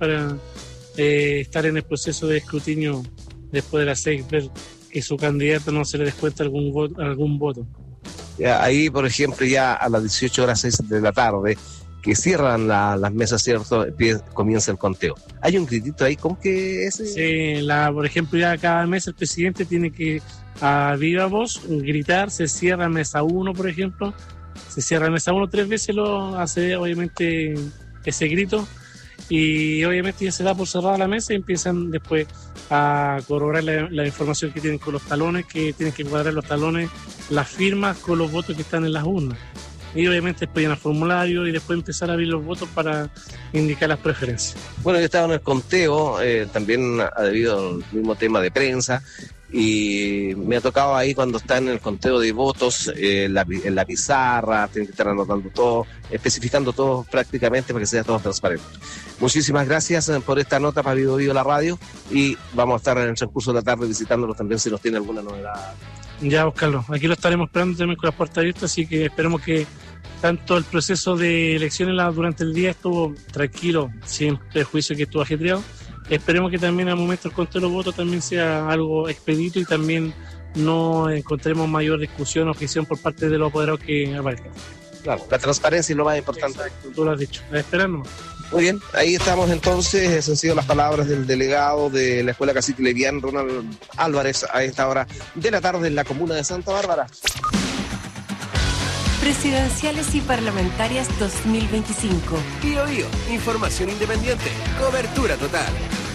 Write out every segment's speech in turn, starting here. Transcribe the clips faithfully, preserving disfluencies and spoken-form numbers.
para eh, estar en el proceso de escrutinio después de las seis, ver que su candidato no se le descuenta algún voto, algún voto. Ya, ahí, por ejemplo, ya a las dieciocho horas seis de la tarde, que cierran la, las mesas, ¿cierto? Comienza el conteo. ¿Hay un gritito ahí? ¿Cómo que ese? Sí, la, por ejemplo, ya cada mes el presidente tiene que a viva voz gritar, se cierra mesa uno, por ejemplo, se cierra mesa uno tres veces, lo hace obviamente ese grito, y obviamente ya se da por cerrada la mesa y empiezan después a corroborar la, la información que tienen con los talones, que tienen que cuadrar los talones, las firmas con los votos que están en las urnas. Y obviamente después llenar formulario y después empezar a abrir los votos para indicar las preferencias. Bueno, yo estaba en el conteo, eh, también ha debido al mismo tema de prensa, y me ha tocado ahí cuando está en el conteo de votos, eh, la, en la pizarra, tienen que estar anotando todo, especificando todo prácticamente para que sea todo transparente. Muchísimas gracias por esta nota para Vivo Vivo la radio, y vamos a estar en el transcurso de la tarde visitándolos también si nos tiene alguna novedad. Ya, Oscarlo, aquí lo estaremos esperando también con las puertas abiertas, así que esperemos que tanto el proceso de elecciones durante el día estuvo tranquilo, sin prejuicio que estuvo ajetreado. Esperemos que también al momento del conteo de los votos también sea algo expedito y también no encontremos mayor discusión o objeción por parte de los apoderados que aparezcan. Claro, la transparencia es lo más importante. Exacto, tú lo has dicho. Esperando. Muy bien, ahí estamos entonces. Esas han sido las palabras del delegado de la Escuela Cacique Levián, Ronald Álvarez, a esta hora de la tarde en la comuna de Santa Bárbara. Presidenciales y parlamentarias dos mil veinticinco. Bio Bio, información independiente, cobertura total.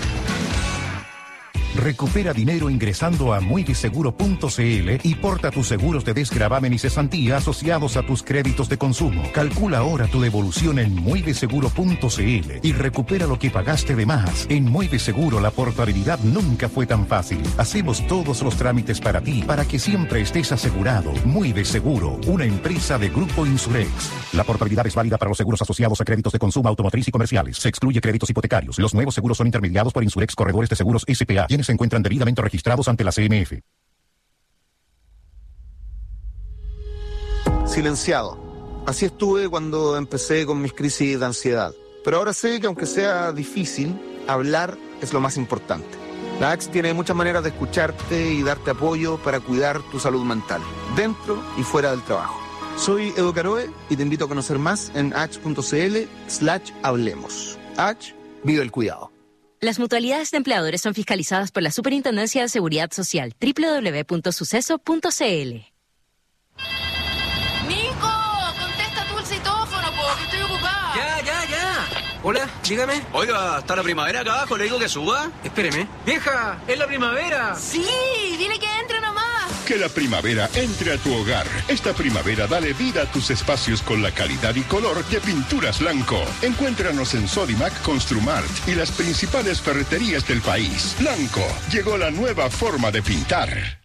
Recupera dinero ingresando a muy seguro punto c l y porta tus seguros de desgravamen y cesantía asociados a tus créditos de consumo. Calcula ahora tu devolución en muy seguro punto c l y recupera lo que pagaste de más. En Muy Seguro la portabilidad nunca fue tan fácil. Hacemos todos los trámites para ti, para que siempre estés asegurado. Muy Seguro, una empresa de Grupo Insurex. La portabilidad es válida para los seguros asociados a créditos de consumo automotriz y comerciales. Se excluye créditos hipotecarios. Los nuevos seguros son intermediados por Insurex Corredores de Seguros S P A, quienes se encuentran debidamente registrados ante la C M F. Silenciado. Así estuve cuando empecé con mis crisis de ansiedad. Pero ahora sé que aunque sea difícil, hablar es lo más importante. La A X tiene muchas maneras de escucharte y darte apoyo para cuidar tu salud mental, dentro y fuera del trabajo. Soy Edo Caroe y te invito a conocer más en ax.cl slash hablemos. A X, vive el cuidado. Las mutualidades de empleadores son fiscalizadas por la Superintendencia de Seguridad Social. doble u doble u doble u punto suceso punto c l. ¡Nico! ¡Contesta tú el citófono, po, que estoy ocupada! Ya, ya, ya. Hola, dígame. Oiga, ¿está la primavera acá abajo? ¿Le digo que suba? Espéreme. ¡Vieja! ¡Es la primavera! ¡Sí! ¡Dile que entre nomás! Que la primavera entre a tu hogar. Esta primavera dale vida a tus espacios con la calidad y color de Pinturas Blanco. Encuéntranos en Sodimac, Construmart y las principales ferreterías del país. Blanco, llegó la nueva forma de pintar.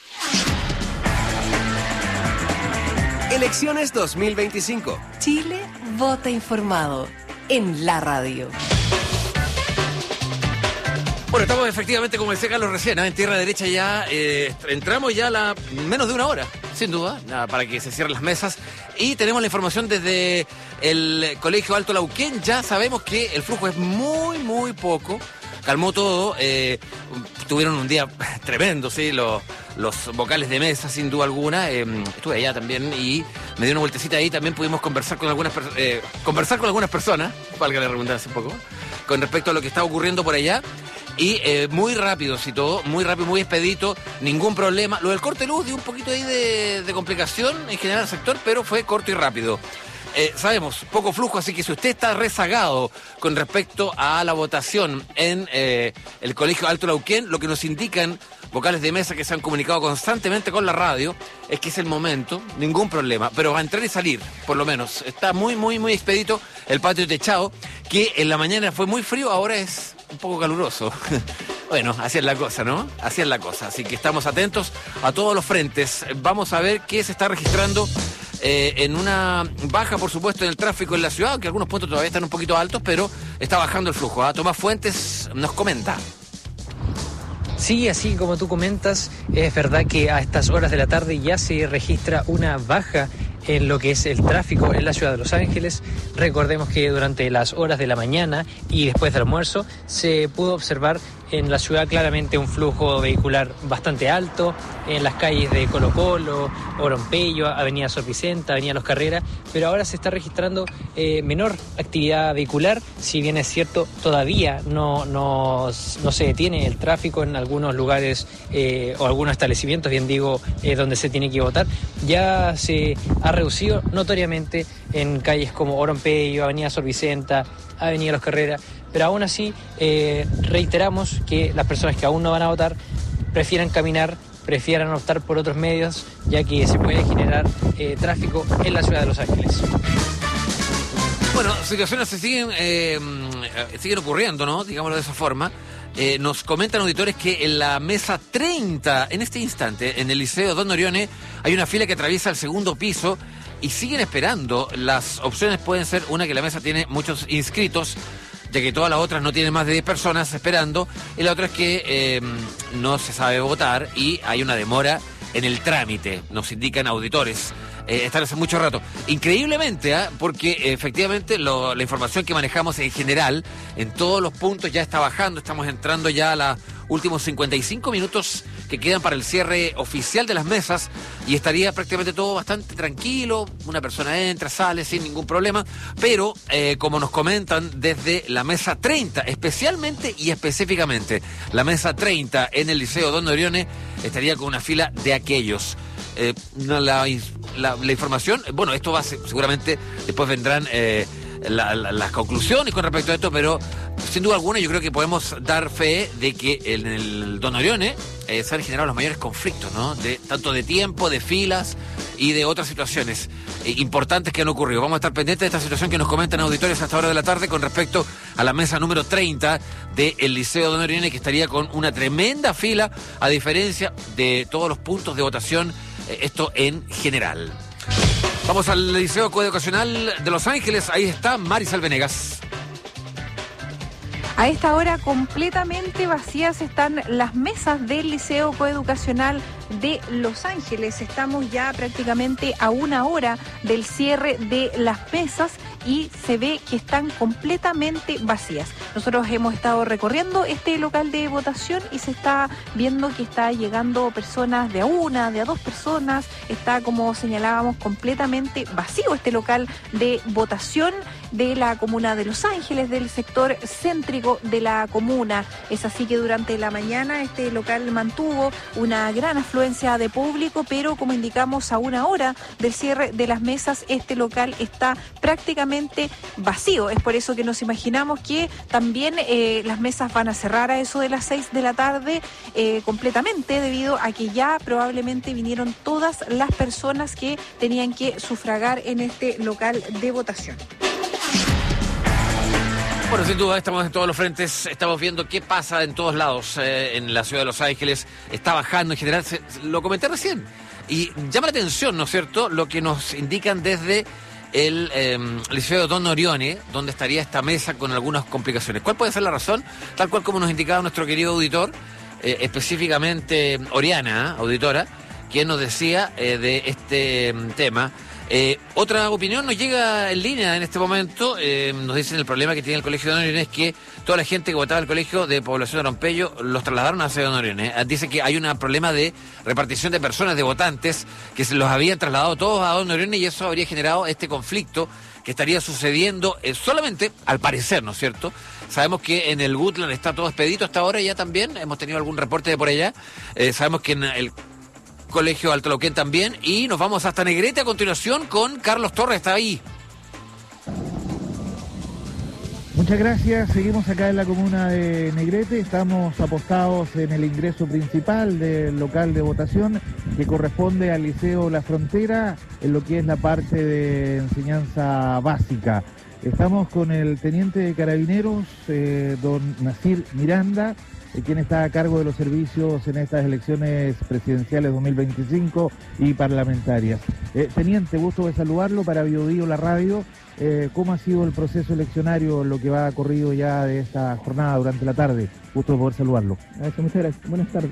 Elecciones dos mil veinticinco. Chile vota informado en la radio. Bueno, estamos efectivamente, como decía Carlos recién, ¿eh? En tierra derecha ya, eh, entramos ya a la menos de una hora, sin duda, nada, para que se cierren las mesas. Y tenemos la información desde el Colegio Alto Lauquén. Ya sabemos que el flujo es muy, muy poco. Calmó todo. Eh, tuvieron un día tremendo, ¿sí? Los, los vocales de mesa, sin duda alguna. Eh, estuve allá también y me dio una vueltecita ahí. También pudimos conversar con algunas, eh, conversar con algunas personas, valga la redundancia un poco, con respecto a lo que está ocurriendo por allá. Y eh, muy rápido, si todo, muy rápido, muy expedito, ningún problema. Lo del corte de luz dio un poquito ahí de, de complicación en general al sector, pero fue corto y rápido. Eh, sabemos, poco flujo, así que si usted está rezagado con respecto a la votación en eh, el Colegio Alto Lauquén, lo que nos indican vocales de mesa que se han comunicado constantemente con la radio es que es el momento, ningún problema, pero va a entrar y salir, por lo menos. Está muy, muy, muy expedito el patio techado, que en la mañana fue muy frío, ahora es un poco caluroso. Bueno, así es la cosa, ¿no? Así es la cosa. Así que estamos atentos a todos los frentes. Vamos a ver qué se está registrando eh, en una baja, por supuesto, en el tráfico en la ciudad, que algunos puntos todavía están un poquito altos, pero está bajando el flujo. ¿eh? Tomás Fuentes nos comenta. Sí, así como tú comentas, es verdad que a estas horas de la tarde ya se registra una baja en lo que es el tráfico en la ciudad de Los Ángeles. Recordemos que durante las horas de la mañana y después del almuerzo se pudo observar en la ciudad claramente un flujo vehicular bastante alto en las calles de Colo Colo, Orompeyo, Avenida Sor Vicenta, Avenida Los Carreras, pero ahora se está registrando eh, menor actividad vehicular. Si bien es cierto, todavía no, no, no se detiene el tráfico en algunos lugares eh, o algunos establecimientos, bien digo, eh, donde se tiene que votar. Ya se ha reducido notoriamente en calles como Orompeyo, Avenida Sor Vicenta, Avenida Los Carreras, pero aún así eh, reiteramos que las personas que aún no van a votar prefieran caminar, prefieran optar por otros medios, ya que se puede generar eh, tráfico en la ciudad de Los Ángeles. Bueno, situaciones se siguen, eh, siguen ocurriendo, ¿no? Digámoslo de esa forma. Eh, nos comentan auditores que en la mesa treinta, en este instante, en el Liceo Don Orione, hay una fila que atraviesa el segundo piso y siguen esperando. Las opciones pueden ser una, que la mesa tiene muchos inscritos, ya que todas las otras no tienen más de diez personas esperando, y la otra es que eh, no se sabe votar y hay una demora en el trámite, nos indican auditores. Eh, están hace mucho rato. Increíblemente, ¿eh? porque eh, efectivamente lo, la información que manejamos en general, en todos los puntos ya está bajando, estamos entrando ya a los últimos cincuenta y cinco minutos que quedan para el cierre oficial de las mesas y estaría prácticamente todo bastante tranquilo, una persona entra, sale sin ningún problema, pero eh, como nos comentan desde la mesa treinta, especialmente y específicamente, la mesa treinta en el Liceo Don Orione estaría con una fila de aquellos. Eh, la, la, la información, bueno, esto va a ser, seguramente después vendrán eh, la, la, las conclusiones con respecto a esto, pero sin duda alguna yo creo que podemos dar fe de que en el Don Orione eh, se han generado los mayores conflictos, ¿no? De, tanto de tiempo, de filas y de otras situaciones eh, importantes que han ocurrido. Vamos a estar pendientes de esta situación que nos comentan auditores a esta hora de la tarde con respecto a la mesa número treinta del Liceo Don Orione, que estaría con una tremenda fila, a diferencia de todos los puntos de votación, eh, esto en general. Vamos al Liceo Coeducacional de Los Ángeles, ahí está Marisol Venegas. A esta hora completamente vacías están las mesas del Liceo Coeducacional de Los Ángeles. Estamos ya prácticamente a una hora del cierre de las mesas y se ve que están completamente vacías. Nosotros hemos estado recorriendo este local de votación y se está viendo que está llegando personas de a una, de a dos personas. Está, como señalábamos, completamente vacío este local de votación de la comuna de Los Ángeles, del sector céntrico de la comuna. Es así que durante la mañana este local mantuvo una gran afluencia de público, pero como indicamos, a una hora del cierre de las mesas este local está prácticamente vacío. Es por eso que nos imaginamos que también eh, las mesas van a cerrar a eso de las seis de la tarde eh, completamente, debido a que ya probablemente vinieron todas las personas que tenían que sufragar en este local de votación. Bueno, sin duda estamos en todos los frentes, estamos viendo qué pasa en todos lados eh, en la ciudad de Los Ángeles. Está bajando en general, se, lo comenté recién, y llama la atención, ¿no es cierto?, lo que nos indican desde el eh, Liceo Don Orione, donde estaría esta mesa con algunas complicaciones. ¿Cuál puede ser la razón? Tal cual como nos indicaba nuestro querido auditor, eh, específicamente Oriana, ¿eh? auditora, quien nos decía eh, de este tema. Eh, otra opinión nos llega en línea en este momento, eh, nos dicen el problema que tiene el Colegio Don Orione es que toda la gente que votaba en el colegio de población de Orompeyo los trasladaron hacia Don Orione. Eh, dice que hay un problema de repartición de personas, de votantes, que se los habían trasladado todos a Don Orione y eso habría generado este conflicto que estaría sucediendo eh, solamente, al parecer, ¿no es cierto? Sabemos que en el Woodland está todo expedito hasta ahora ya también, hemos tenido algún reporte de por allá, eh, sabemos que en el Colegio Alto Lauquén también, y nos vamos hasta Negrete a continuación con Carlos Torres, está ahí. Muchas gracias, seguimos acá en la comuna de Negrete, estamos apostados en el ingreso principal del local de votación que corresponde al Liceo La Frontera, en lo que es la parte de enseñanza básica. Estamos con el teniente de carabineros, eh, don Nasir Miranda, quien está a cargo de los servicios en estas elecciones presidenciales dos mil veinticinco y parlamentarias. Eh, teniente, gusto de saludarlo para Biobío, la radio. Eh, ¿Cómo ha sido el proceso eleccionario, lo que va corrido ya de esta jornada durante la tarde? Gusto de poder saludarlo. Gracias, muchas gracias. Buenas tardes.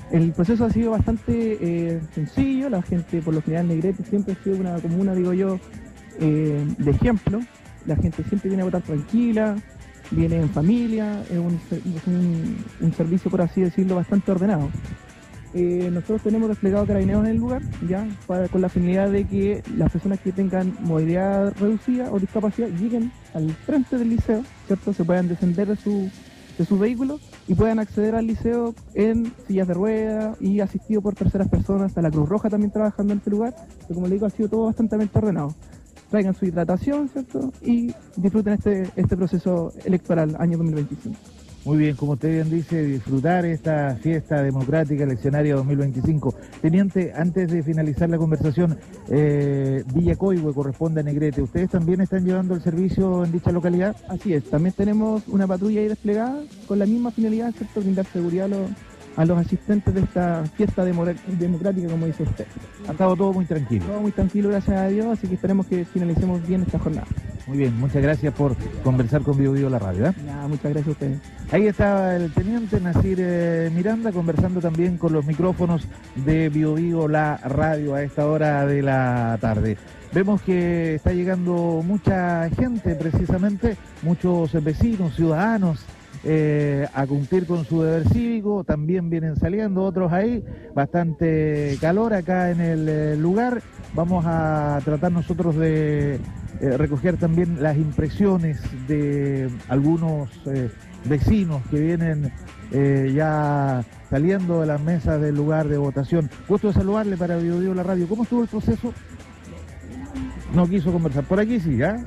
El proceso ha sido bastante eh, sencillo. La gente, por lo general, Negrete siempre ha sido una comuna, digo yo, eh, de ejemplo. La gente siempre viene a votar tranquila, viene en familia, es un, es un, un servicio, por así decirlo, bastante ordenado. Eh, nosotros tenemos desplegado carabineros en el lugar, ya, para, con la finalidad de que las personas que tengan movilidad reducida o discapacidad lleguen al frente del liceo, ¿cierto? Se puedan descender de su, de su vehículo y puedan acceder al liceo en sillas de ruedas y asistido por terceras personas. Está la Cruz Roja también trabajando en este lugar, que como le digo ha sido todo bastante ordenado. Traigan su hidratación, ¿cierto? Y disfruten este, este proceso electoral año dos mil veinticinco. Muy bien, como usted bien dice, disfrutar esta fiesta democrática eleccionaria dos mil veinticinco. Teniente, antes de finalizar la conversación, eh, Villa Coihue corresponde a Negrete. ¿Ustedes también están llevando el servicio en dicha localidad? Así es, también tenemos una patrulla ahí desplegada con la misma finalidad, ¿cierto? Brindar seguridad a los, a los asistentes de esta fiesta democrática, como dice usted. Ha estado todo muy tranquilo. Todo muy tranquilo, gracias a Dios, así que esperemos que finalicemos bien esta jornada. Muy bien, muchas gracias por conversar con Bio Bio La Radio. ¿eh? Ya, muchas gracias a ustedes. Ahí estaba el teniente Nasir eh, Miranda conversando también con los micrófonos de Bio Bio La Radio a esta hora de la tarde. Vemos que está llegando mucha gente, precisamente, muchos vecinos, ciudadanos, eh, a cumplir con su deber cívico. También vienen saliendo otros ahí, bastante calor acá en el eh, lugar. Vamos a tratar nosotros de eh, recoger también las impresiones de algunos eh, vecinos que vienen eh, ya saliendo de las mesas del lugar de votación. Gusto de saludarle para Bio Bio La Radio. ¿Cómo estuvo el proceso? No quiso conversar. Por aquí sí, ¿ah?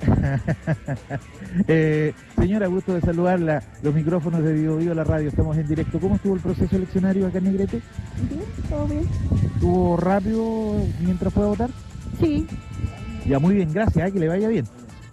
eh, señora, gusto de saludarla. Los micrófonos de Bio Bio La Radio, estamos en directo. ¿Cómo estuvo el proceso eleccionario acá en Negrete? Bien, todo bien. ¿Estuvo rápido mientras fue a votar? Sí. Ya, muy bien, gracias, ¿eh? Que le vaya bien.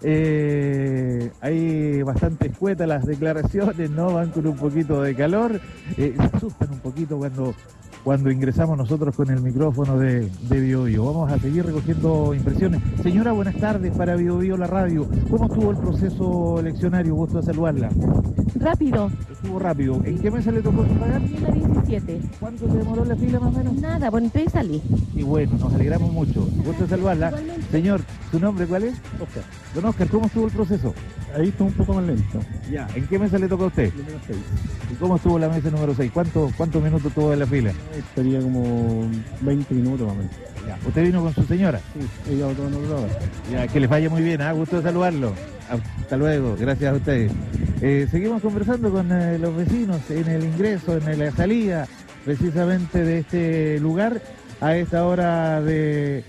Eh, hay bastante escuetas las declaraciones, ¿no? Van con un poquito de calor, eh, se asustan un poquito cuando, cuando ingresamos nosotros con el micrófono de, de Bio Bio. Vamos a seguir recogiendo impresiones. Señora, buenas tardes para Bio Bio La Radio. ¿Cómo estuvo el proceso eleccionario? Gusto de saludarla. Rápido. Estuvo rápido. ¿En qué mesa le tocó pagar? En la diecisiete. ¿Cuánto se demoró la fila más o menos? Nada, bueno, entré y salí. Y bueno, nos alegramos mucho. Gusto de saludarla. Igualmente. Señor, ¿su nombre cuál es? Oscar. Don Oscar, ¿cómo estuvo el proceso? Ahí estuvo un poco más lento. Ya, ¿en qué mesa le tocó a usted? Número seis. ¿Y cómo estuvo la mesa número seis? ¿Cuántos cuántos minutos tuvo en la fila? Estaría como veinte minutos más o menos. Ya. ¿Usted vino con su señora? Sí, ella votó en otra hora. Ya, que les vaya muy bien, ¿ah? Gusto de saludarlo. Hasta luego, gracias a ustedes. Eh, seguimos conversando con eh, los vecinos en el ingreso, en la salida precisamente de este lugar a esta hora de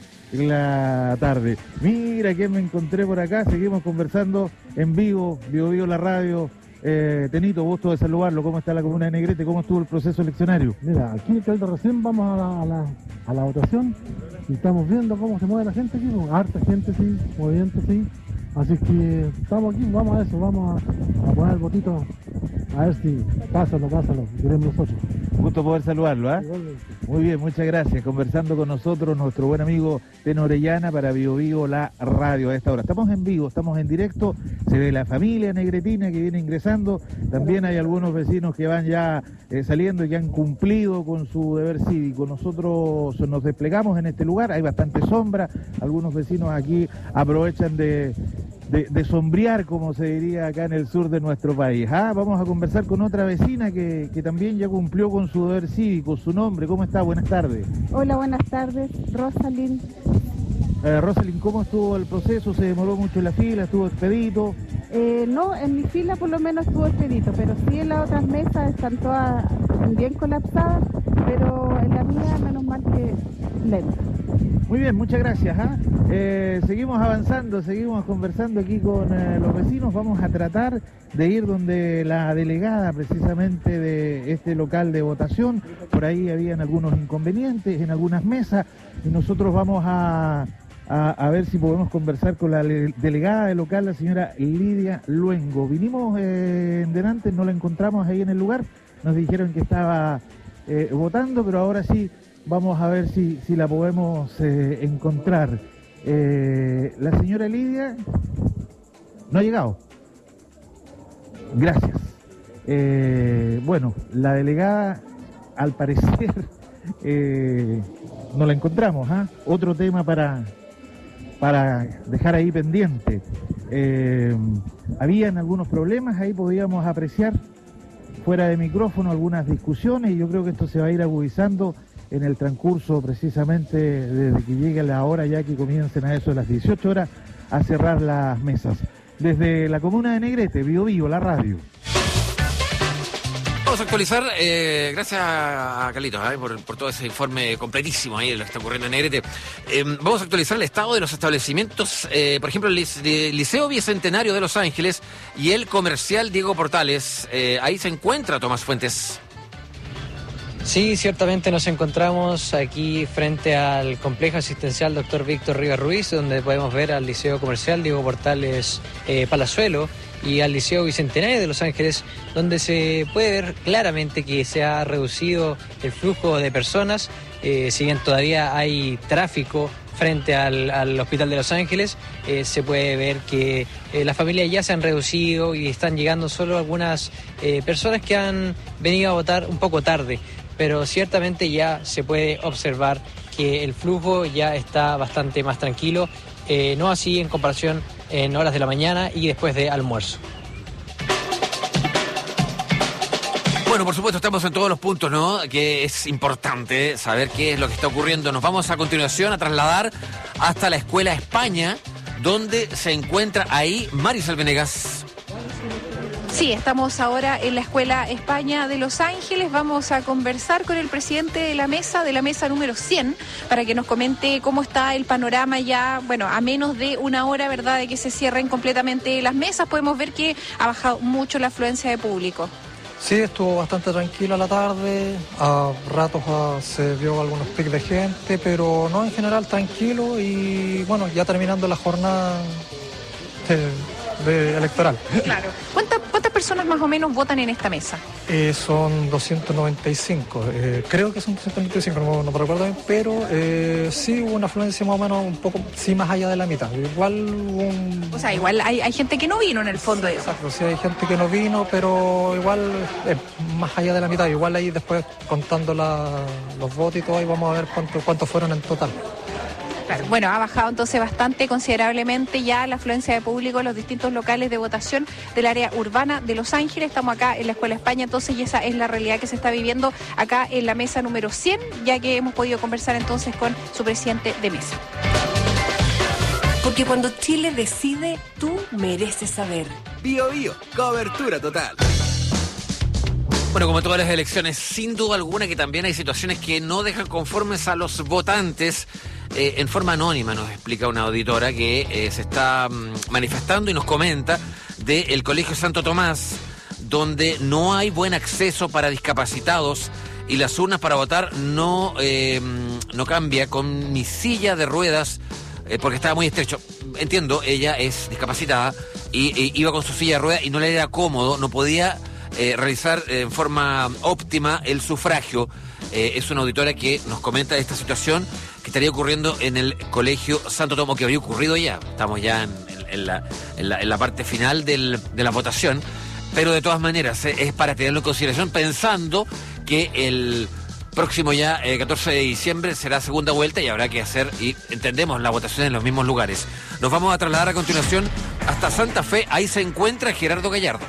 la tarde. Mira quién me encontré por acá, seguimos conversando en vivo, Bio Bio La Radio. Eh, Tenito, gusto de saludarlo. ¿Cómo está la comuna de Negrete? ¿Cómo estuvo el proceso eleccionario? Mira, aquí en Caldo recién vamos a la, a, la, a la votación y estamos viendo cómo se mueve la gente aquí, con harta gente, sí, movimiento, sí. Así que estamos aquí, vamos a eso, vamos a, a poner el votito, a ver si pásalo, pásalo, queremos nosotros. Gusto poder saludarlo, ¿ah? ¿eh? Muy bien, muchas gracias. Conversando con nosotros nuestro buen amigo Teno Orellana para Bio Bio La Radio a esta hora. Estamos en vivo, estamos en directo, se ve la familia negretina que viene ingresando, también hay algunos vecinos que van ya eh, saliendo y que han cumplido con su deber cívico. Nosotros nos desplegamos en este lugar, hay bastante sombra, algunos vecinos aquí aprovechan de... De, de sombrear, como se diría acá en el sur de nuestro país. Ah, vamos a conversar con otra vecina que, que también ya cumplió con su deber cívico. Su nombre, ¿cómo está? Buenas tardes. Hola, buenas tardes, Rosalind. Eh, Rosalind, ¿cómo estuvo el proceso? ¿Se demoró mucho en la fila? ¿Estuvo expedito? Eh, no, en mi fila por lo menos estuvo expedito, pero sí en las otras mesas están todas bien colapsadas, pero en la mía menos mal que lento. Muy bien, muchas gracias. ¿ah? Eh, seguimos avanzando, seguimos conversando aquí con eh, los vecinos. Vamos a tratar de ir donde la delegada precisamente de este local de votación. Por ahí habían algunos inconvenientes en algunas mesas y nosotros vamos a, a, a ver si podemos conversar con la le, delegada del local, la señora Lidia Luengo. Vinimos eh, en delante, no la encontramos ahí en el lugar. Nos dijeron que estaba eh, votando, pero ahora sí. Vamos a ver si, si la podemos eh, encontrar. Eh, la señora Lidia no ha llegado. Gracias. Eh, bueno, la delegada al parecer eh, no la encontramos. ¿eh? Otro tema para, para dejar ahí pendiente. Eh, habían algunos problemas, ahí podíamos apreciar fuera de micrófono algunas discusiones, y yo creo que esto se va a ir agudizando en el transcurso precisamente desde que llegue la hora ya que comiencen a eso de las dieciocho horas a cerrar las mesas. Desde la comuna de Negrete, Bio Bio, la radio. Vamos a actualizar, eh, gracias a Carlitos eh, por, por todo ese informe completísimo ahí de lo que está ocurriendo en Negrete. Eh, vamos a actualizar el estado de los establecimientos, eh, por ejemplo, el Liceo Bicentenario de Los Ángeles y el Comercial Diego Portales. Eh, ahí se encuentra Tomás Fuentes. Sí, ciertamente nos encontramos aquí frente al complejo asistencial doctor Víctor Rivas Ruiz, donde podemos ver al Liceo Comercial Diego Portales eh, Palazuelo y al Liceo Bicentenario de Los Ángeles, donde se puede ver claramente que se ha reducido el flujo de personas, eh, si bien todavía hay tráfico frente al, al Hospital de Los Ángeles, eh, se puede ver que eh, las familias ya se han reducido y están llegando solo algunas eh, personas que han venido a votar un poco tarde, pero ciertamente ya se puede observar que el flujo ya está bastante más tranquilo, eh, no así en comparación en horas de la mañana y después de almuerzo. Bueno, por supuesto, estamos en todos los puntos, ¿no? Que es importante saber qué es lo que está ocurriendo. Nos vamos a continuación a trasladar hasta la Escuela España, donde se encuentra ahí Marisol Venegas. Sí, estamos ahora en la Escuela España de Los Ángeles. Vamos a conversar con el presidente de la mesa, de la mesa número cien, para que nos comente cómo está el panorama ya, bueno, a menos de una hora, ¿verdad?, de que se cierren completamente las mesas. Podemos ver que ha bajado mucho la afluencia de público. Sí, estuvo bastante tranquilo a la tarde, a ratos a, se vio algunos pics de gente, pero no, en general tranquilo y bueno, ya terminando la jornada de, de electoral. Claro. ¿Cuántas, ¿Cuántas personas más o menos votan en esta mesa? Eh, son doscientos noventa y cinco, eh, creo que son doscientos noventa y cinco, no, no me recuerdo bien, pero eh, sí hubo una afluencia más o menos un poco, sí, más allá de la mitad. Igual un... O sea, igual hay, hay gente que no vino en el fondo. Sí, exacto, sí hay gente que no vino, pero igual eh, más allá de la mitad. Igual ahí después contando la, los votos y todo, ahí vamos a ver cuántos cuántos fueron en total. Claro. Bueno, ha bajado entonces bastante considerablemente ya la afluencia de público en los distintos locales de votación del área urbana de Los Ángeles. Estamos acá en la Escuela España, entonces, y esa es la realidad que se está viviendo acá en la mesa número cien, ya que hemos podido conversar entonces con su presidente de mesa. Porque cuando Chile decide, tú mereces saber. Bio Bio, cobertura total. Bueno, como todas las elecciones, sin duda alguna que también hay situaciones que no dejan conformes a los votantes. Eh, en forma anónima nos explica una auditora que eh, se está mm, manifestando y nos comenta del Colegio Santo Tomás, donde no hay buen acceso para discapacitados y las urnas para votar no, eh, no cambia con mi silla de ruedas eh, porque estaba muy estrecho. Entiendo, ella es discapacitada y, y iba con su silla de ruedas y no le era cómodo, no podía eh, realizar eh, en forma óptima el sufragio. Eh, es una auditora que nos comenta de esta situación que estaría ocurriendo en el Colegio Santo Tomás, que habría ocurrido ya. Estamos ya en, en, la, en, la, en la parte final del, de la votación, pero de todas maneras eh, es para tenerlo en consideración, pensando que el próximo ya eh, catorce de diciembre será segunda vuelta y habrá que hacer, y entendemos, la votación en los mismos lugares. Nos vamos a trasladar a continuación hasta Santa Fe. Ahí se encuentra Gerardo Gallardo.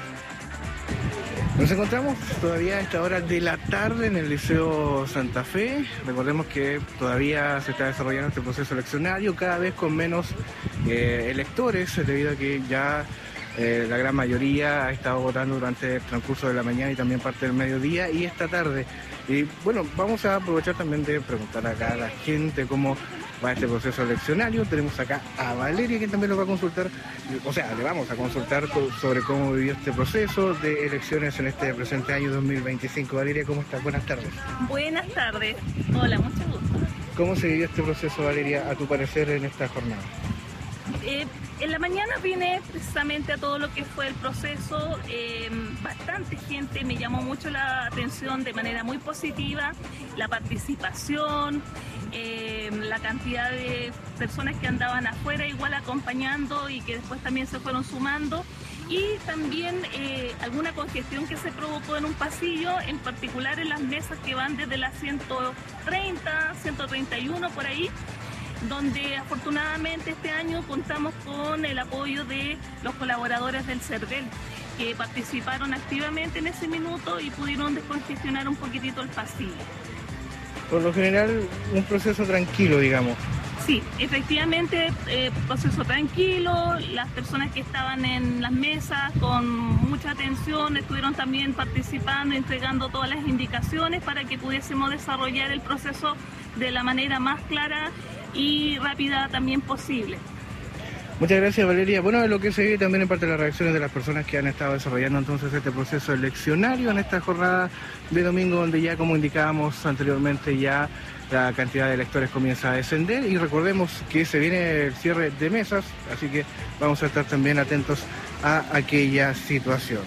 Nos encontramos todavía a esta hora de la tarde en el Liceo Santa Fe. Recordemos que todavía se está desarrollando este proceso eleccionario, cada vez con menos eh, electores, debido a que ya eh, la gran mayoría ha estado votando durante el transcurso de la mañana y también parte del mediodía y esta tarde. Y bueno, vamos a aprovechar también de preguntar acá a la gente cómo va este proceso eleccionario. Tenemos acá a Valeria, que también lo va a consultar, o sea, le vamos a consultar sobre cómo vivió este proceso de elecciones en este presente año dos mil veinticinco. Valeria, ¿cómo estás? Buenas tardes. Buenas tardes. Hola, mucho gusto. ¿Cómo se vivió este proceso, Valeria, a tu parecer, en esta jornada? Eh, en la mañana vine precisamente a todo lo que fue el proceso, eh, bastante gente, me llamó mucho la atención de manera muy positiva, la participación, eh, la cantidad de personas que andaban afuera igual acompañando y que después también se fueron sumando. y también eh, alguna congestión que se provocó en un pasillo, en particular en las mesas que van desde las ciento treinta, ciento treinta y uno por ahí, donde afortunadamente este año contamos con el apoyo de los colaboradores del CERVEL, que participaron activamente en ese minuto y pudieron descongestionar un poquitito el pasillo. Por lo general, un proceso tranquilo, digamos. Sí, efectivamente, eh, proceso tranquilo, las personas que estaban en las mesas con mucha atención estuvieron también participando, entregando todas las indicaciones para que pudiésemos desarrollar el proceso de la manera más clara y rápida también posible. Muchas gracias, Valeria. Bueno, lo que se vive también en parte de las reacciones de las personas que han estado desarrollando entonces este proceso eleccionario en esta jornada de domingo, donde ya, como indicábamos anteriormente, ya la cantidad de electores comienza a descender, y recordemos que se viene el cierre de mesas, así que vamos a estar también atentos a aquella situación.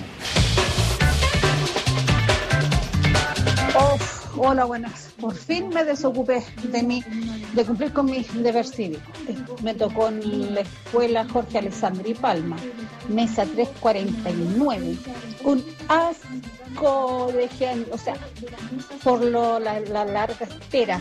Oh, hola, buenas. Por fin me desocupé de mí, de cumplir con mi deber cívico. Me tocó en la escuela Jorge Alessandri Palma, mesa trescientos cuarenta y nueve. Un asco de gente, o sea, por lo, la, la larga espera.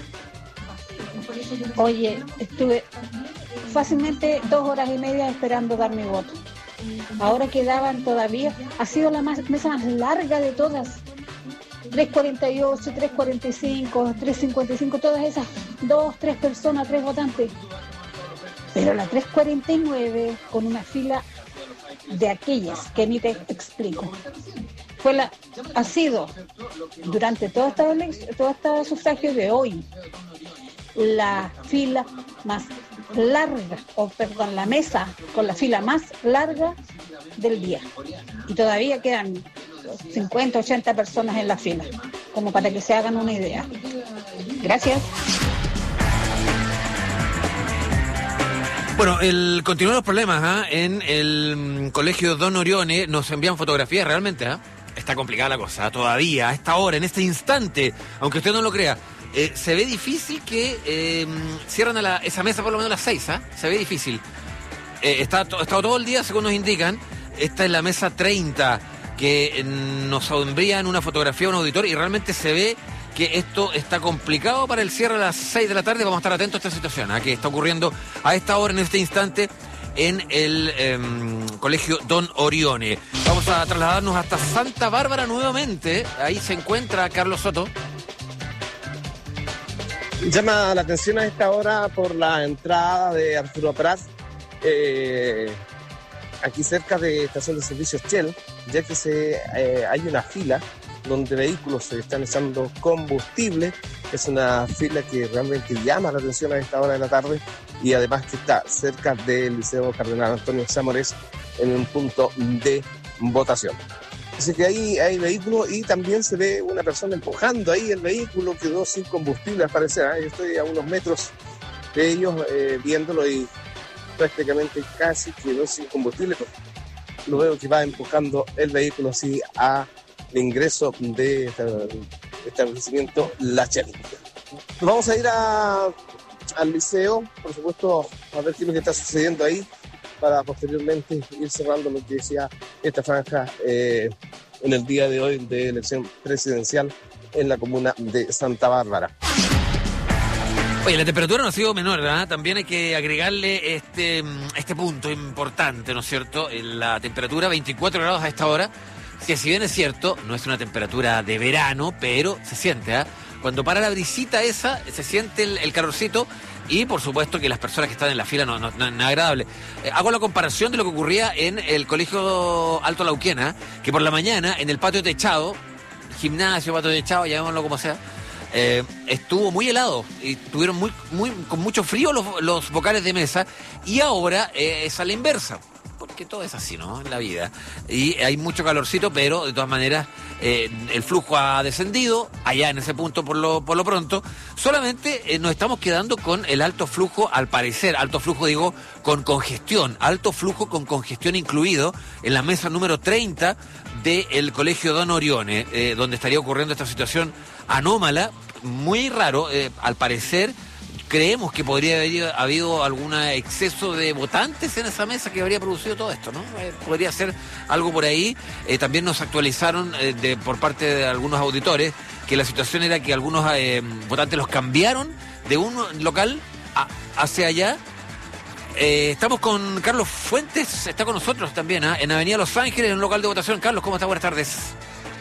Oye, estuve fácilmente dos horas y media esperando dar mi voto. Ahora quedaban todavía, ha sido la más, mesa más larga de todas. tres cuarenta y ocho, tres cuarenta y cinco, tres cincuenta y cinco, todas esas, dos, tres personas, tres votantes. Pero la tres cuarenta y nueve, con una fila de aquellas que ni te explico, fue la, ha sido durante todo este, todo este sufragio de hoy la fila más larga, o perdón, la mesa con la fila más larga del día. Y todavía quedan cincuenta, ochenta personas en la fila, como para que se hagan una idea. Gracias. Bueno, el continúan los problemas ¿eh? en el colegio Don Orione. Nos envían fotografías realmente. ¿eh? Está complicada la cosa, todavía, a esta hora, en este instante, aunque usted no lo crea. Eh, se ve difícil que eh, cierran a la, esa mesa por lo menos a las seis. ¿eh? Se ve difícil. Eh, está, está todo el día, según nos indican. Esta es la mesa treinta, que nos envían una fotografía a un auditor, y realmente se ve que esto está complicado para el cierre a las seis de la tarde. Vamos a estar atentos a esta situación, ¿eh? que está ocurriendo a esta hora, en este instante, en el eh, colegio Don Orione. Vamos a trasladarnos hasta Santa Bárbara nuevamente. Ahí se encuentra Carlos Soto. Llama la atención a esta hora por la entrada de Arturo Prat, eh, aquí cerca de estación de servicios Shell, ya que se, eh, hay una fila donde vehículos se están echando combustible. Es una fila que realmente llama la atención a esta hora de la tarde, y además que está cerca del Liceo Cardenal Antonio Samores, en un punto de votación. Así que ahí hay vehículos, y también se ve una persona empujando ahí el vehículo, quedó sin combustible al parecer. ¿eh? Yo estoy a unos metros de ellos eh, viéndolo, y prácticamente casi quedó sin combustible. Lo veo que va empujando el vehículo así al ingreso de este establecimiento La Shell. Vamos a ir a, al liceo, por supuesto, a ver qué es lo que está sucediendo ahí, para posteriormente ir cerrando lo que decía esta franja eh, en el día de hoy de elección presidencial en la comuna de Santa Bárbara. Oye, la temperatura no ha sido menor, ¿verdad? También hay que agregarle este, este punto importante, ¿no es cierto? La temperatura, veinticuatro grados a esta hora, que si bien es cierto, no es una temperatura de verano, pero se siente, ¿ah? ¿eh? Cuando para la brisita esa, se siente el, el calorcito, y por supuesto que las personas que están en la fila no, no, no es nada agradable. Eh, hago la comparación de lo que ocurría en el colegio Alto Lauquena, que por la mañana, en el patio techado, gimnasio, patio techado, llamémoslo como sea, eh, estuvo muy helado, y tuvieron muy, muy, con mucho frío los, los vocales de mesa, y ahora eh, es a la inversa. Porque todo es así, ¿no? En la vida. Y hay mucho calorcito, pero de todas maneras eh, el flujo ha descendido allá en ese punto por lo, por lo pronto. Solamente eh, nos estamos quedando con el alto flujo, al parecer, alto flujo digo, con congestión, alto flujo con congestión incluido en la mesa número treinta del colegio Don Orione, eh, donde estaría ocurriendo esta situación anómala, muy raro, eh, al parecer. creemos que podría haber habido algún exceso de votantes en esa mesa que habría producido todo esto, ¿no? Eh, podría ser algo por ahí. Eh, también nos actualizaron eh, de, por parte de algunos auditores que la situación era que algunos eh, votantes los cambiaron de un local a, hacia allá. Eh, estamos con Carlos Fuentes, está con nosotros también, ¿eh? En Avenida Los Ángeles, en un local de votación. Carlos, ¿cómo está? Buenas tardes.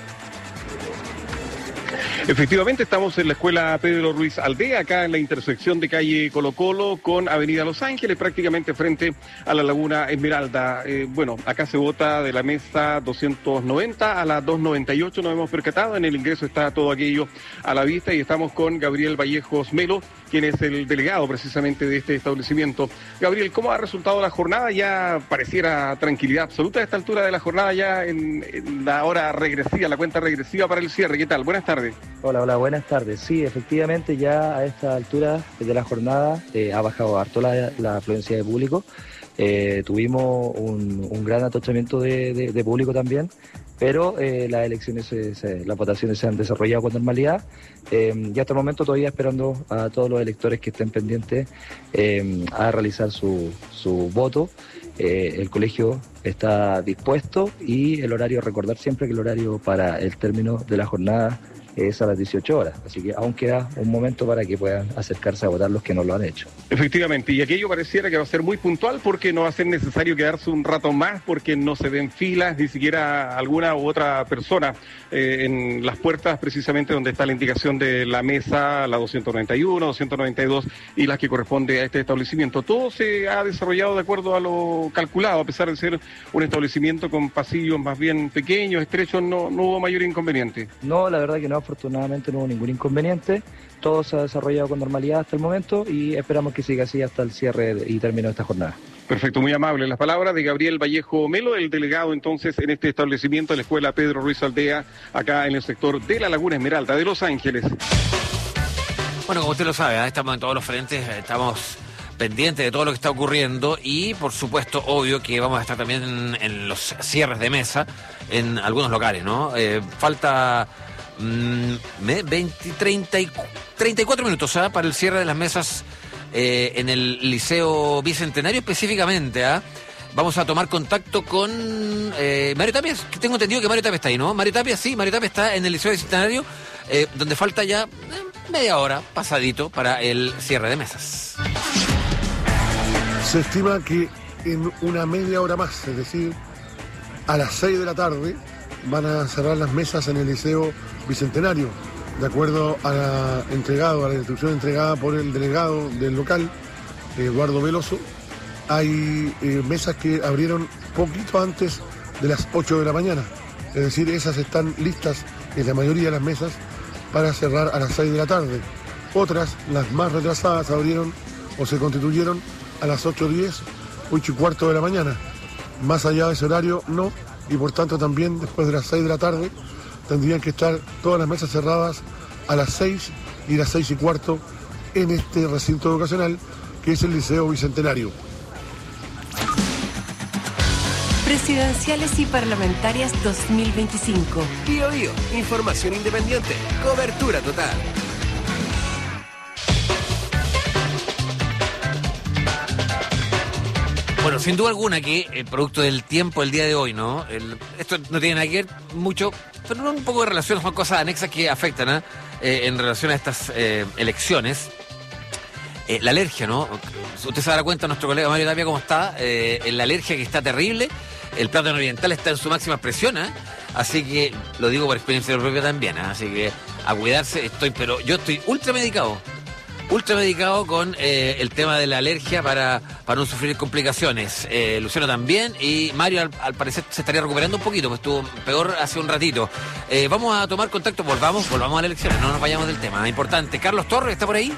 Efectivamente, estamos en la escuela Pedro Ruiz Aldea, acá en la intersección de calle Colo Colo con Avenida Los Ángeles, prácticamente frente a la Laguna Esmeralda. Eh, bueno, acá se vota de la mesa doscientos noventa a la doscientos noventa y ocho, nos hemos percatado, en el ingreso está todo aquello a la vista y estamos con Gabriel Vallejos Melo, quien es el delegado precisamente de este establecimiento. Gabriel, ¿cómo ha resultado la jornada? Ya pareciera tranquilidad absoluta a esta altura de la jornada, ya en, en la hora regresiva, la cuenta regresiva para el cierre. ¿Qué tal? Buenas tardes. Hola, hola, buenas tardes. Sí, efectivamente ya a esta altura de la jornada eh, ha bajado harto la, la afluencia de público. Eh, tuvimos un, un gran atochamiento de, de, de público también, pero eh, las elecciones, se, se, las votaciones se han desarrollado con normalidad. Eh, y hasta el momento todavía esperando a todos los electores que estén pendientes eh, a realizar su, su voto. Eh, el colegio está dispuesto y el horario, recordar siempre que el horario para el término de la jornada es a las dieciocho horas, así que aún queda un momento para que puedan acercarse a votar los que no lo han hecho. Efectivamente, y aquello pareciera que va a ser muy puntual porque no va a ser necesario quedarse un rato más porque no se ven filas, ni siquiera alguna u otra persona eh, en las puertas precisamente donde está la indicación de la mesa, la doscientos noventa y uno, doscientos noventa y dos y las que corresponde a este establecimiento. Todo se ha desarrollado de acuerdo a lo calculado, a pesar de ser un establecimiento con pasillos más bien pequeños, estrechos, no, no hubo mayor inconveniente. No, la verdad que no. Afortunadamente no hubo ningún inconveniente, todo se ha desarrollado con normalidad hasta el momento y esperamos que siga así hasta el cierre y término de esta jornada. Perfecto, muy amable. Las palabras de Gabriel Vallejo Melo, el delegado entonces en este establecimiento de la escuela Pedro Ruiz Aldea, acá en el sector de la Laguna Esmeralda de Los Ángeles. Bueno, como usted lo sabe, ¿eh? Estamos en todos los frentes, estamos pendientes de todo lo que está ocurriendo y por supuesto obvio que vamos a estar también en, en los cierres de mesa en algunos locales, ¿no? Eh, falta veinte, treinta y cuatro minutos ¿eh? para el cierre de las mesas eh, en el Liceo Bicentenario específicamente. ¿eh? Vamos a tomar contacto con eh, Mario Tapia, que tengo entendido que Mario Tapia está ahí, ¿no? Mario Tapia, sí, Mario Tapia está en el Liceo Bicentenario, eh, donde falta ya eh, media hora pasadito para el cierre de mesas. Se estima que en una media hora más, es decir, a las seis de la tarde, van a cerrar las mesas en el Liceo Bicentenario, de acuerdo a la, entregado, a la instrucción entregada por el delegado del local, Eduardo Veloso. Hay eh, mesas que abrieron poquito antes de las ocho de la mañana, es decir, esas están listas en la mayoría de las mesas para cerrar a las seis de la tarde. Otras, las más retrasadas, abrieron o se constituyeron a las ocho diez, ocho y cuarto de la mañana. Más allá de ese horario, no. Y por tanto también después de las seis de la tarde tendrían que estar todas las mesas cerradas a las seis y las seis y cuarto en este recinto educacional que es el Liceo Bicentenario. Presidenciales y parlamentarias dos mil veinticinco. Bio Bio, información independiente, cobertura total. Bueno, sin duda alguna que el producto del tiempo el día de hoy, ¿no? El, esto no tiene nada que ver mucho, pero no un poco de relación, son cosas anexas que afectan ¿eh? Eh, en relación a estas eh, elecciones. Eh, la alergia, ¿no? Usted se dará cuenta, nuestro colega Mario Tapia, cómo está, eh, la alergia que está terrible, el plátano oriental está en su máxima expresión, ¿eh? Así que, lo digo por experiencia propia también, ¿eh? Así que a cuidarse estoy, pero yo estoy ultra medicado. Ultra medicado con eh, el tema de la alergia para, para no sufrir complicaciones. Eh, Luciano también, y Mario al, al parecer se estaría recuperando un poquito, pues estuvo peor hace un ratito. Eh, vamos a tomar contacto, volvamos, volvamos a las elecciones, no nos vayamos del tema. Importante. Carlos Torres, ¿está por ahí?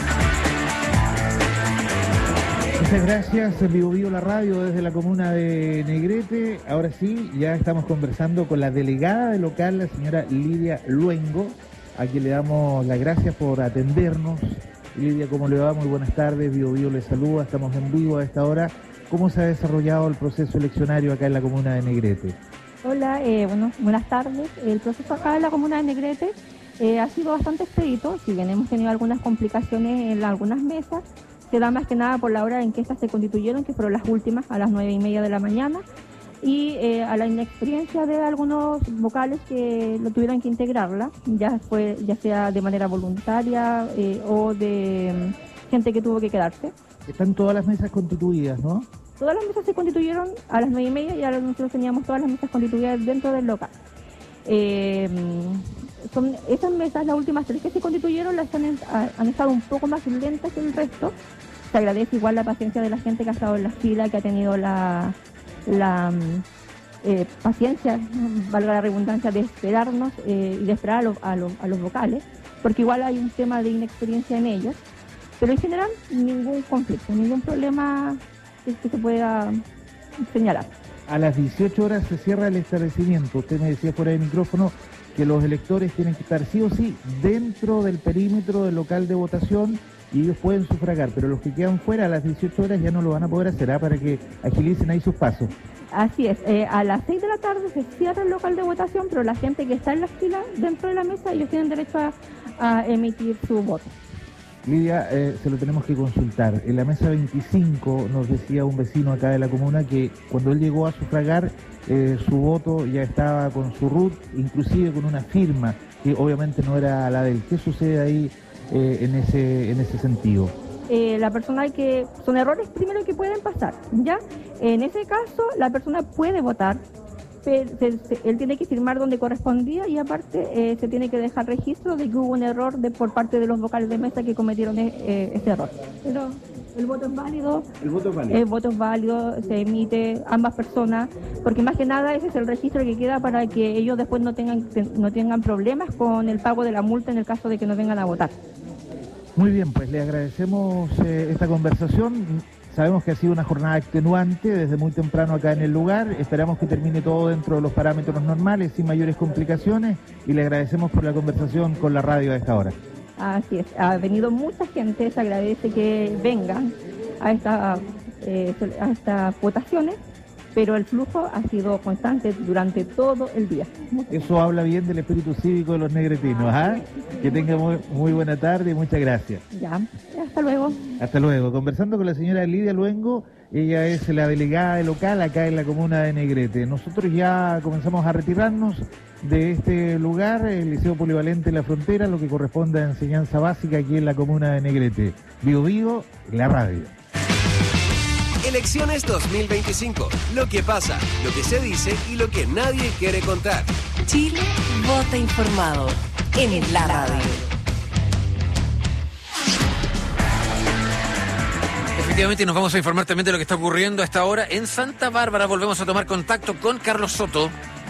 Muchas gracias, Vivo Vivo la radio desde la comuna de Negrete. Ahora sí, ya estamos conversando con la delegada del local, la señora Lidia Luengo, a quien le damos las gracias por atendernos. Lidia, ¿cómo le va? Muy buenas tardes, Vivo Vivo le saluda, estamos en vivo a esta hora. ¿Cómo se ha desarrollado el proceso eleccionario acá en la comuna de Negrete? Hola, eh, bueno, buenas tardes. El proceso acá en la comuna de Negrete eh, ha sido bastante expedito, si bien hemos tenido algunas complicaciones en algunas mesas, se da más que nada por la hora en que estas se constituyeron, que fueron las últimas, a las nueve y media de la mañana, y eh, a la inexperiencia de algunos vocales que lo tuvieron que integrarla, ya fue ya sea de manera voluntaria eh, o de um, gente que tuvo que quedarse. Están todas las mesas constituidas, ¿no? Todas las mesas se constituyeron a las nueve y media y ahora nosotros teníamos todas las mesas constituidas dentro del local. Eh, son esas mesas, las últimas tres que se constituyeron, las han, han estado un poco más lentas que el resto. Se agradece igual la paciencia de la gente que ha estado en la fila, que ha tenido la... la eh, paciencia, valga la redundancia, de esperarnos eh, y de esperar a, lo, a, lo, a los vocales, porque igual hay un tema de inexperiencia en ellos, pero en general ningún conflicto, ningún problema que, que se pueda señalar. A las dieciocho horas se cierra el establecimiento. Usted me decía fuera de micrófono que los electores tienen que estar sí o sí dentro del perímetro del local de votación y ellos pueden sufragar, pero los que quedan fuera a las dieciocho horas ya no lo van a poder hacer, ¿eh? Para que agilicen ahí sus pasos. Así es, eh, a las seis de la tarde se cierra el local de votación, pero la gente que está en la fila dentro de la mesa, ellos tienen derecho a, a emitir su voto. Lidia, eh, se lo tenemos que consultar. En la mesa veinticinco nos decía un vecino acá de la comuna que cuando él llegó a sufragar, eh, su voto ya estaba con su R U T, inclusive con una firma que obviamente no era la de él. ¿Qué sucede ahí eh, en ese en ese sentido? Eh, la persona que son errores primero que pueden pasar, ¿ya? En ese caso, la persona puede votar, pero se, se, él tiene que firmar donde correspondía y aparte eh, se tiene que dejar registro de que hubo un error de por parte de los vocales de mesa que cometieron eh, ese error. Pero el voto es válido. El voto es válido. El voto es válido, se emite ambas personas, porque más que nada ese es el registro que queda para que ellos después no tengan no tengan problemas con el pago de la multa en el caso de que no vengan a votar. Muy bien, pues le agradecemos eh, esta conversación. Sabemos que ha sido una jornada extenuante desde muy temprano acá en el lugar. Esperamos que termine todo dentro de los parámetros normales, sin mayores complicaciones, y le agradecemos por la conversación con la radio a esta hora. Así es, ha venido mucha gente, se agradece que vengan a, esta, eh, a estas votaciones, pero el flujo ha sido constante durante todo el día. Eso habla bien del espíritu cívico de los negretinos. ¿Ah? Que tenga muy, muy buena tarde y muchas gracias. Ya, hasta luego. Hasta luego. Conversando con la señora Lidia Luengo, ella es la delegada de local acá en la comuna de Negrete. Nosotros ya comenzamos a retirarnos de este lugar, el Liceo Polivalente La Frontera, lo que corresponde a enseñanza básica aquí en la comuna de Negrete. Vivo Vivo, la radio. Elecciones dos mil veinticinco. Lo que pasa, lo que se dice y lo que nadie quiere contar. Chile vota informado en la radio. Efectivamente, nos vamos a informar también de lo que está ocurriendo a esta hora en Santa Bárbara. Volvemos a tomar contacto con Carlos Soto.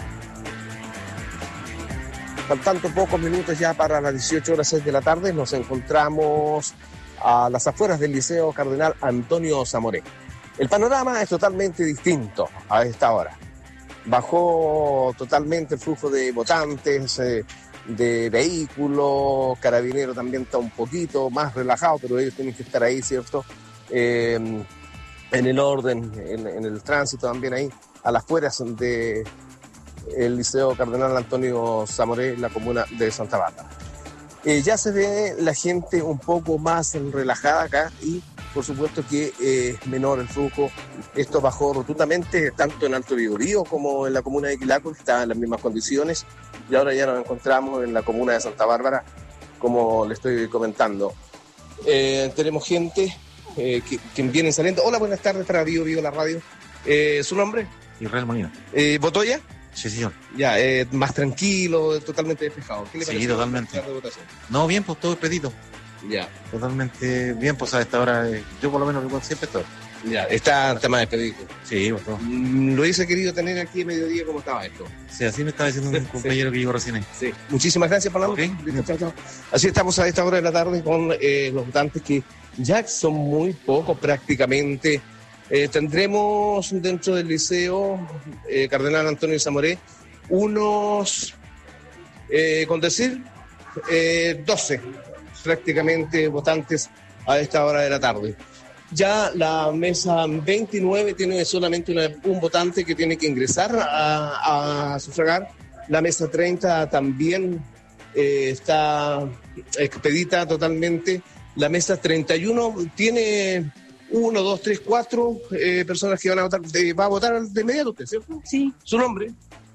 Faltando pocos minutos ya para las dieciocho horas seis de la tarde, nos encontramos a las afueras del Liceo Cardenal Antonio Zamoré. El panorama es totalmente distinto a esta hora. Bajó totalmente el flujo de votantes, eh, de vehículos, Carabinero también está un poquito más relajado, pero ellos tienen que estar ahí, ¿cierto? Eh, en el orden, en, en el tránsito también ahí, a las afueras de el Liceo Cardenal Antonio Zamoré, la comuna de Santa Bárbara. Eh, ya se ve la gente un poco más relajada acá y por supuesto que es eh, menor el flujo. Esto bajó rotundamente tanto en Alto Biobío como en la comuna de Quilaco, que estaban en las mismas condiciones, y ahora ya nos encontramos en la comuna de Santa Bárbara, como le estoy comentando. Eh, tenemos gente eh, que, que viene saliendo. Hola, buenas tardes para Bio Bio la radio. Eh, ¿Su nombre? Israel Molina. Eh, ¿Votó ya? Sí, señor. Ya, eh, más tranquilo, totalmente despejado. ¿Qué le parece? Sí, totalmente. De votación? No, bien, pues todo expedito. Ya. Totalmente bien, pues a esta hora, eh, yo por lo menos igual siempre estoy. Ya, está el tema despedido. Sí, pues todo. Mm, lo hubiese querido tener aquí a mediodía, ¿cómo estaba esto? Sí, así me estaba diciendo un compañero sí. que llegó recién ahí. Sí. Muchísimas gracias por la okay. Listo, chao, chao. Así estamos a esta hora de la tarde con eh, los votantes que ya son muy pocos prácticamente. Eh, tendremos dentro del Liceo eh, Cardenal Antonio Zamoré unos, eh, con decir, eh, doce prácticamente votantes a esta hora de la tarde. Ya la mesa veintinueve tiene solamente una, un votante que tiene que ingresar a, a sufragar. La mesa treinta también eh, está expedita totalmente. La mesa treinta y uno tiene uno, dos, tres, cuatro eh, personas que van a votar. Eh, ¿Va a votar de inmediato usted, cierto? Sí. ¿Su nombre?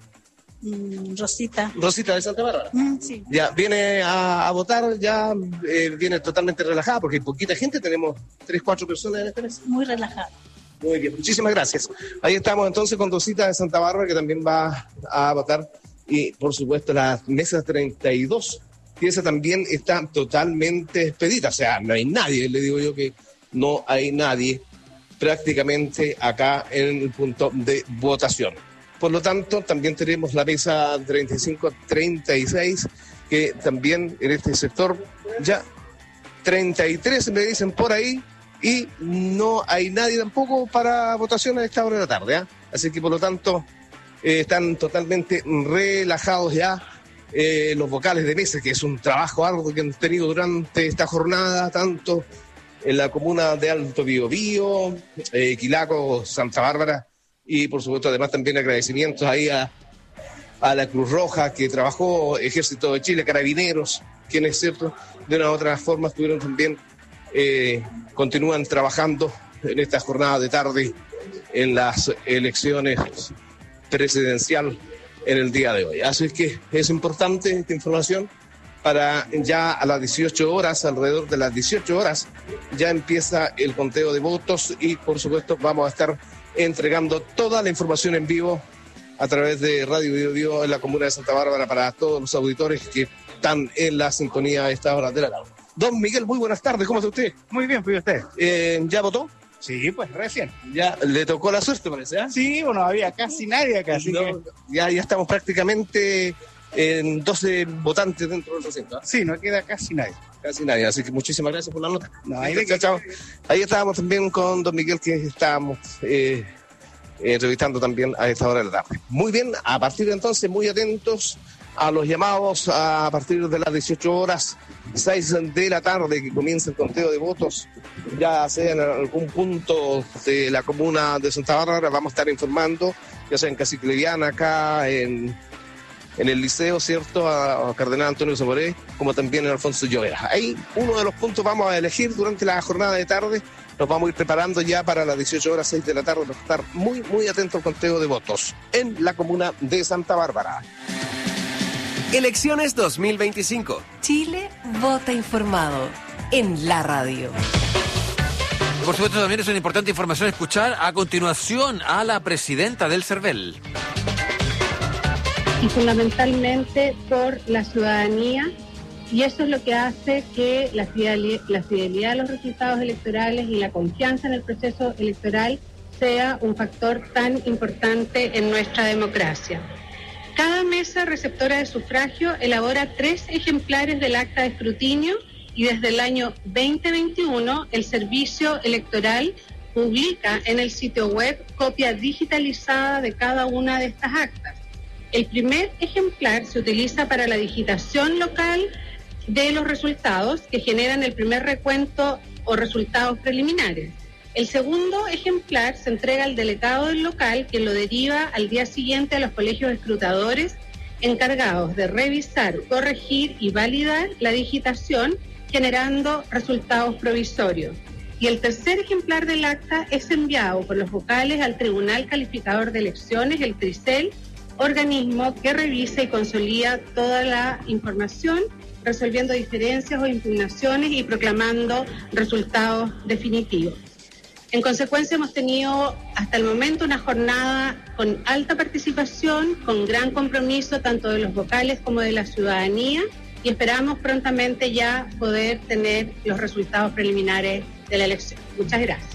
Mm, Rosita. Rosita de Santa Bárbara. Mm, sí. Ya viene a, a votar, ya eh, viene totalmente relajada, porque hay poquita gente, tenemos tres, cuatro personas en esta mesa. Muy relajada. Muy bien, muchísimas gracias. Ahí estamos entonces con Rosita de Santa Bárbara, que también va a votar. Y por supuesto la mesa treinta y dos, que esa también está totalmente expedita. O sea, no hay nadie, le digo yo que no hay nadie prácticamente acá en el punto de votación. Por lo tanto, también tenemos la mesa treinta y cinco, treinta y seis, que también en este sector ya treinta y tres me dicen por ahí, y no hay nadie tampoco para votación a esta hora de la tarde, ¿eh? Así que por lo tanto eh, están totalmente relajados ya eh, los vocales de mesa, que es un trabajo arduo que han tenido durante esta jornada, tanto en la comuna de Alto Biobío, eh, Quilaco, Santa Bárbara, y por supuesto además también agradecimientos ahí a, a la Cruz Roja que trabajó, Ejército de Chile, Carabineros, quienes cierto de una u otra forma estuvieron también, eh, continúan trabajando en esta jornada de tarde en las elecciones presidenciales en el día de hoy. Así es que es importante esta información para ya a las dieciocho horas, alrededor de las dieciocho horas, ya empieza el conteo de votos y por supuesto vamos a estar entregando toda la información en vivo a través de Radio Bio Bio en la comuna de Santa Bárbara para todos los auditores que están en la sintonía a esta hora de la tarde. Don Miguel, muy buenas tardes, ¿cómo está usted? Muy bien, pues usted. Eh, ¿Ya votó? Sí, pues recién. Ya le tocó la suerte, parece, ¿eh? Sí, bueno, había casi nadie acá, así no, que... ya, ya estamos prácticamente en doce votantes dentro del recinto, ¿eh? Sí, no queda casi nadie. Casi nadie, así que muchísimas gracias por la nota. No, ahí, chao, chao. Ahí estábamos también con don Miguel, que estábamos eh, eh, entrevistando también a esta hora de la tarde. Muy bien, a partir de entonces, muy atentos a los llamados a partir de las dieciocho horas, seis de la tarde, que comienza el conteo de votos, ya sea en algún punto de la comuna de Santa Bárbara, vamos a estar informando, ya sea en Casicleviana, acá en, en el liceo, ¿cierto?, a, a Cardenal Antonio Zamoré, como también en Alfonso Llovera. Ahí uno de los puntos vamos a elegir durante la jornada de tarde, nos vamos a ir preparando ya para las dieciocho horas, seis de la tarde, para estar muy, muy atentos al conteo de votos en la comuna de Santa Bárbara. Elecciones dos mil veinticinco. Chile vota informado en la radio. Por supuesto, también es una importante información escuchar a continuación a la presidenta del CERVEL. Y fundamentalmente por la ciudadanía, y eso es lo que hace que la fidelidad, la fidelidad a los resultados electorales y la confianza en el proceso electoral sea un factor tan importante en nuestra democracia. Cada mesa receptora de sufragio elabora tres ejemplares del acta de escrutinio y desde el año veinte veintiuno el Servicio Electoral publica en el sitio web copia digitalizada de cada una de estas actas. El primer ejemplar se utiliza para la digitación local de los resultados que generan el primer recuento o resultados preliminares. El segundo ejemplar se entrega al delegado del local, que lo deriva al día siguiente a los colegios escrutadores encargados de revisar, corregir y validar la digitación, generando resultados provisorios. Y el tercer ejemplar del acta es enviado por los vocales al Tribunal Calificador de Elecciones, el TRICEL, organismo que revisa y consolida toda la información, resolviendo diferencias o impugnaciones y proclamando resultados definitivos. En consecuencia, hemos tenido hasta el momento una jornada con alta participación, con gran compromiso tanto de los vocales como de la ciudadanía, y esperamos prontamente ya poder tener los resultados preliminares de la elección. Muchas gracias.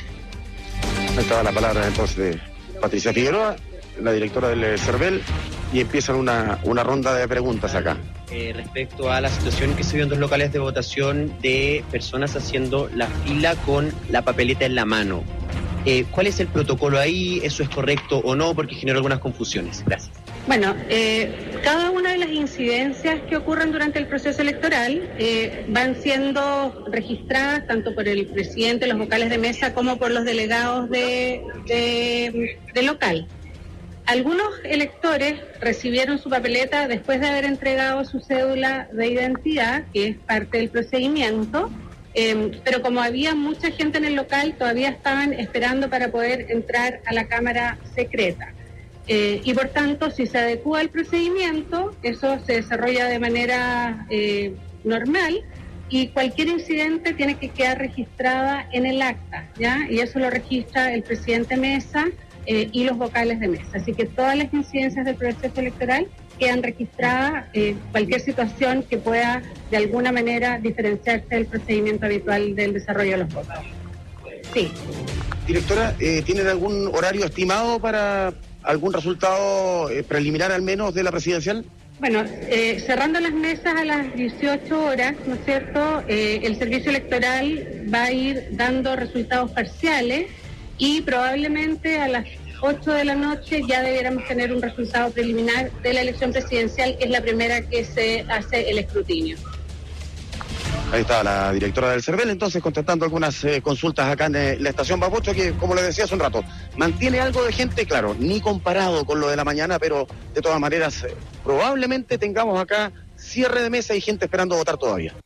Esta la palabra entonces de Patricia Figueroa, la directora del CERVEL, y empiezan una, una ronda de preguntas acá. Eh, respecto a la situación que se vio en dos locales de votación de personas haciendo la fila con la papeleta en la mano. Eh, ¿Cuál es el protocolo ahí? ¿Eso es correcto o no? Porque generó algunas confusiones. Gracias. Bueno, eh, cada una de las incidencias que ocurren durante el proceso electoral eh, van siendo registradas tanto por el presidente, los vocales de mesa, como por los delegados de, de, de local. Algunos electores recibieron su papeleta después de haber entregado su cédula de identidad, que es parte del procedimiento, eh, pero como había mucha gente en el local, todavía estaban esperando para poder entrar a la cámara secreta. Eh, y por tanto, si se adecúa al procedimiento, eso se desarrolla de manera eh, normal, y cualquier incidente tiene que quedar registrada en el acta, ¿ya? Y eso lo registra el presidente Mesa eh, y los vocales de Mesa. Así que todas las incidencias del proceso electoral quedan registradas, eh, cualquier situación que pueda de alguna manera diferenciarse del procedimiento habitual del desarrollo de los votos. Sí. Directora, eh, ¿tienen algún horario estimado para algún resultado eh, preliminar al menos de la presidencial? Bueno, eh, cerrando las mesas a las dieciocho horas, ¿no es cierto?, eh, el servicio electoral va a ir dando resultados parciales y probablemente a las ocho de la noche ya debiéramos tener un resultado preliminar de la elección presidencial, que es la primera que se hace el escrutinio. Ahí está la directora del CERVEL, entonces contestando algunas eh, consultas acá en eh, la estación Bapocho, que como le decía hace un rato, mantiene algo de gente, claro, ni comparado con lo de la mañana, pero de todas maneras eh, probablemente tengamos acá cierre de mesa y gente esperando votar todavía.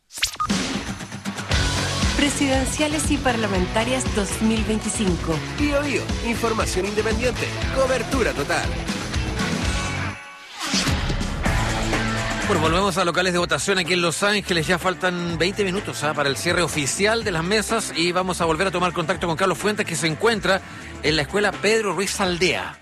Presidenciales y parlamentarias dos mil veinticinco. Bio Bio, información independiente, cobertura total. Bueno, volvemos a locales de votación aquí en Los Ángeles. Ya faltan veinte minutos ¿ah? para el cierre oficial de las mesas y vamos a volver a tomar contacto con Carlos Fuentes, que se encuentra en la escuela Pedro Ruiz Aldea.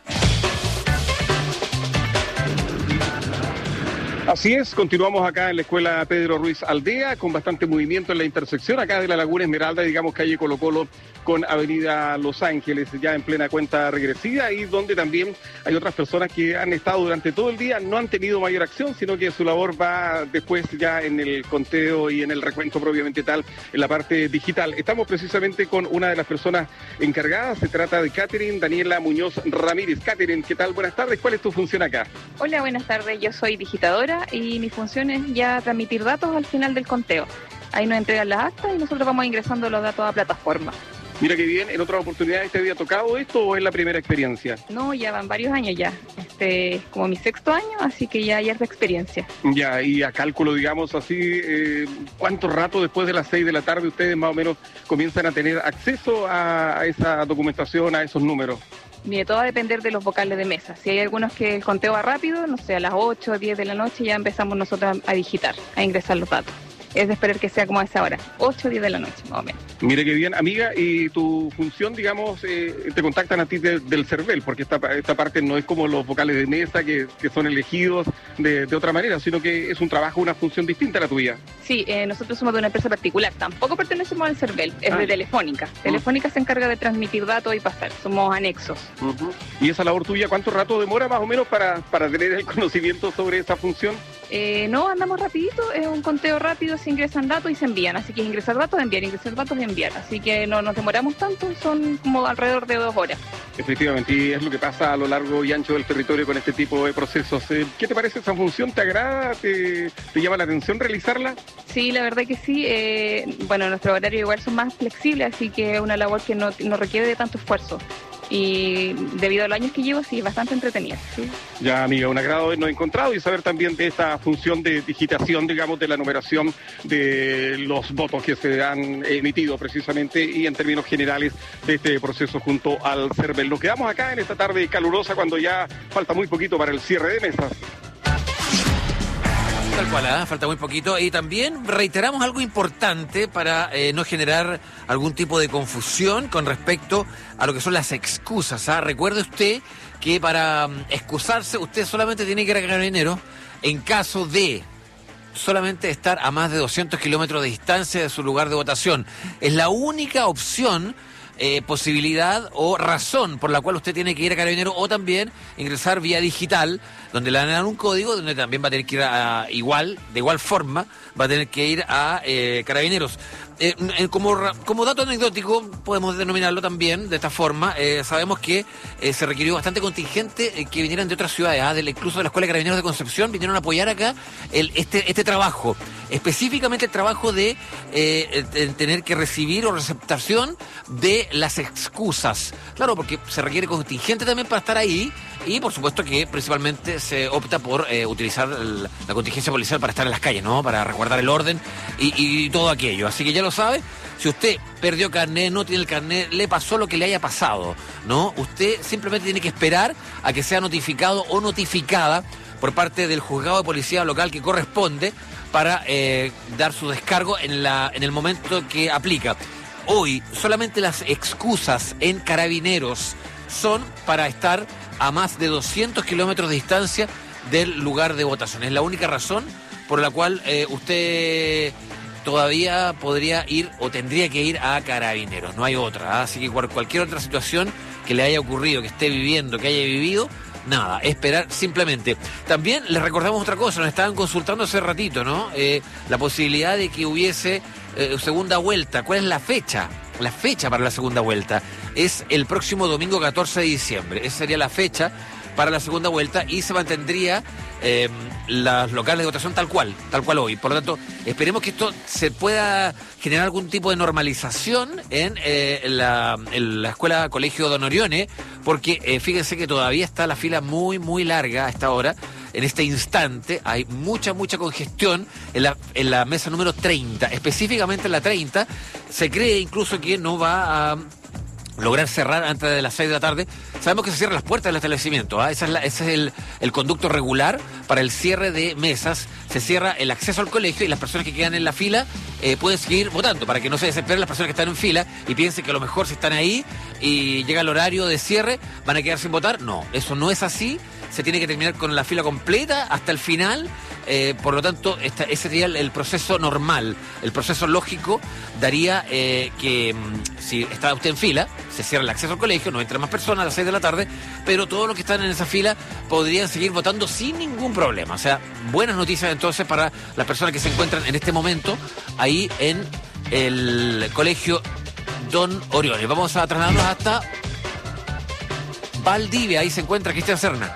Así es, continuamos acá en la escuela Pedro Ruiz Aldea con bastante movimiento en la intersección acá de la Laguna Esmeralda, digamos calle Colo Colo con avenida Los Ángeles, ya en plena cuenta regresiva, y donde también hay otras personas que han estado durante todo el día, no han tenido mayor acción, sino que su labor va después ya en el conteo y en el recuento propiamente tal, en la parte digital. Estamos precisamente con una de las personas encargadas, se trata de Catherine Daniela Muñoz Ramírez. Catherine, ¿qué tal? Buenas tardes, ¿cuál es tu función acá? Hola, buenas tardes, yo soy digitadora y mi función es ya transmitir datos al final del conteo. Ahí nos entregan las actas y nosotros vamos ingresando los datos a la plataforma. Mira qué bien, ¿en otras oportunidades te había tocado esto o es la primera experiencia? No, ya van varios años ya. Este es como mi sexto año, así que ya, ya es de experiencia. Ya, y a cálculo, digamos así, eh, ¿cuánto rato después de las seis de la tarde ustedes más o menos comienzan a tener acceso a, a esa documentación, a esos números? Mire, todo va a depender de los vocales de mesa. Si hay algunos que el conteo va rápido, no sé, a las ocho o diez de la noche ya empezamos nosotros a digitar, a ingresar los datos. Es de esperar que sea como a esa hora, ocho o diez de la noche, más o menos. Mire qué bien, amiga, y tu función, digamos, eh, te contactan a ti de, del CERVEL, porque esta, esta parte no es como los vocales de mesa que, que son elegidos de, de otra manera, sino que es un trabajo, una función distinta a la tuya. Sí, eh, nosotros somos de una empresa particular, tampoco pertenecemos al CERVEL, es ah. de Telefónica. Telefónica uh-huh. se encarga de transmitir datos y pasar, somos anexos. Uh-huh. ¿Y esa labor tuya cuánto rato demora más o menos para, para tener el conocimiento sobre esa función? Eh, no, andamos rapidito, es un conteo rápido, se ingresan datos y se envían, así que es ingresar datos, enviar, ingresar datos y enviar, así que no nos demoramos tanto, son como alrededor de dos horas. Efectivamente, y es lo que pasa a lo largo y ancho del territorio con este tipo de procesos. ¿Qué te parece esa función? ¿Te agrada? ¿Te, te llama la atención realizarla? Sí, la verdad que sí, eh, bueno, nuestros horarios igual son más flexibles, así que es una labor que no, no requiere de tanto esfuerzo. Y debido a los años que llevo, sí, bastante entretenida. ¿Sí? Ya, amiga, un agrado habernos encontrado y saber también de esta función de digitación, digamos, de la numeración de los votos que se han emitido precisamente y en términos generales de este proceso junto al CERVEL. Nos quedamos acá en esta tarde calurosa cuando ya falta muy poquito para el cierre de mesas. Tal cual, ¿eh? Falta muy poquito. Y también reiteramos algo importante para eh, no generar algún tipo de confusión con respecto a lo que son las excusas. ¿eh? Recuerde usted que para um, excusarse usted solamente tiene que ir a Carabineros en caso de solamente estar a más de doscientos kilómetros de distancia de su lugar de votación. Es la única opción, eh, posibilidad o razón por la cual usted tiene que ir a Carabineros, o también ingresar vía digital, donde le van a dar un código, donde también va a tener que ir a, a igual, de igual forma, va a tener que ir a eh, Carabineros. Eh, como, como dato anecdótico, podemos denominarlo también de esta forma, eh, sabemos que eh, se requirió bastante contingente eh, que vinieran de otras ciudades, ¿eh? de, incluso de la Escuela de Carabineros de Concepción, vinieron a apoyar acá el, este, este trabajo, específicamente el trabajo de eh, el tener que recibir o receptación de las excusas. Claro, porque se requiere contingente también para estar ahí, y por supuesto que principalmente se opta por eh, utilizar el, la contingencia policial para estar en las calles, ¿no? Para resguardar el orden y, y todo aquello. Así que ya lo sabe, si usted perdió carnet, no tiene el carnet, le pasó lo que le haya pasado, ¿no? Usted simplemente tiene que esperar a que sea notificado o notificada por parte del juzgado de policía local que corresponde para eh, dar su descargo en, la, en el momento que aplica. Hoy solamente las excusas en Carabineros son para estar a más de doscientos kilómetros de distancia del lugar de votación. Es la única razón por la cual eh, usted todavía podría ir o tendría que ir a Carabineros. No hay otra, ¿eh? Así que cualquier otra situación que le haya ocurrido, que esté viviendo, que haya vivido, nada, esperar simplemente. También les recordamos otra cosa, nos estaban consultando hace ratito, ¿no? Eh, la posibilidad de que hubiese eh, segunda vuelta. ¿Cuál es la fecha? La fecha para la segunda vuelta es el próximo domingo catorce de diciembre. Esa sería la fecha para la segunda vuelta y se mantendría eh, las locales de votación tal cual, tal cual hoy. Por lo tanto, esperemos que esto se pueda generar algún tipo de normalización en, eh, la, en la escuela Colegio Don Orione, porque eh, fíjense que todavía está la fila muy, muy larga a esta hora. En este instante hay mucha, mucha congestión en la, en la mesa número treinta, específicamente en la treinta. Se cree incluso que no va a lograr cerrar antes de las seis de la tarde. Sabemos que se cierran las puertas del establecimiento, ¿eh? Esa es la, ese es el, el conducto regular para el cierre de mesas. Se cierra el acceso al colegio y las personas que quedan en la fila eh, pueden seguir votando, para que no se desesperen las personas que están en fila y piensen que a lo mejor si están ahí y llega el horario de cierre van a quedar sin votar. No, eso no es así. Se tiene que terminar con la fila completa hasta el final. Eh, por lo tanto, esta, ese sería el, el proceso normal. El proceso lógico daría eh, que mm, si está usted en fila, se cierra el acceso al colegio, no entran más personas a las seis de la tarde, pero todos los que están en esa fila podrían seguir votando sin ningún problema. O sea, buenas noticias entonces para las personas que se encuentran en este momento ahí en el colegio Don Orione. Vamos a trasladarnos hasta Valdivia. Ahí se encuentra Cristian Serna.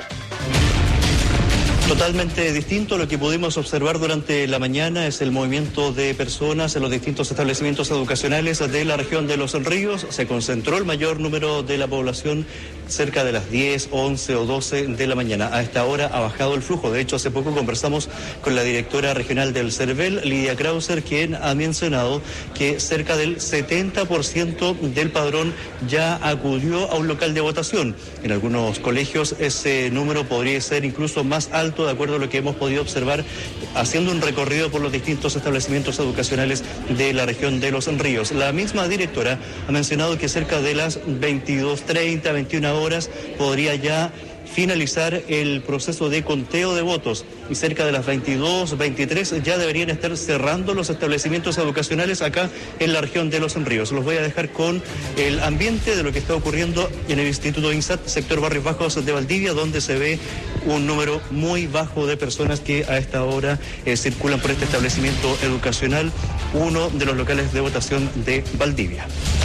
Totalmente distinto. Lo que pudimos observar durante la mañana es el movimiento de personas en los distintos establecimientos educacionales de la región de Los Ríos. Se concentró el mayor número de la población cerca de las diez, once o doce de la mañana. A esta hora ha bajado el flujo. De hecho, hace poco conversamos con la directora regional del CERVEL, Lidia Krauser, quien ha mencionado que cerca del setenta por ciento del padrón ya acudió a un local de votación. En algunos colegios ese número podría ser incluso más alto, de acuerdo a lo que hemos podido observar haciendo un recorrido por los distintos establecimientos educacionales de la región de Los Ríos. La misma directora ha mencionado que cerca de las veintidós treinta, veintiuna horas podría ya finalizar el proceso de conteo de votos y cerca de las veintidós, veintitrés ya deberían estar cerrando los establecimientos educacionales acá en la región de Los Ríos. Los voy a dejar con el ambiente de lo que está ocurriendo en el Instituto INSAT, sector Barrios Bajos de Valdivia, donde se ve un número muy bajo de personas que a esta hora eh, circulan por este establecimiento educacional, uno de los locales de votación de Valdivia.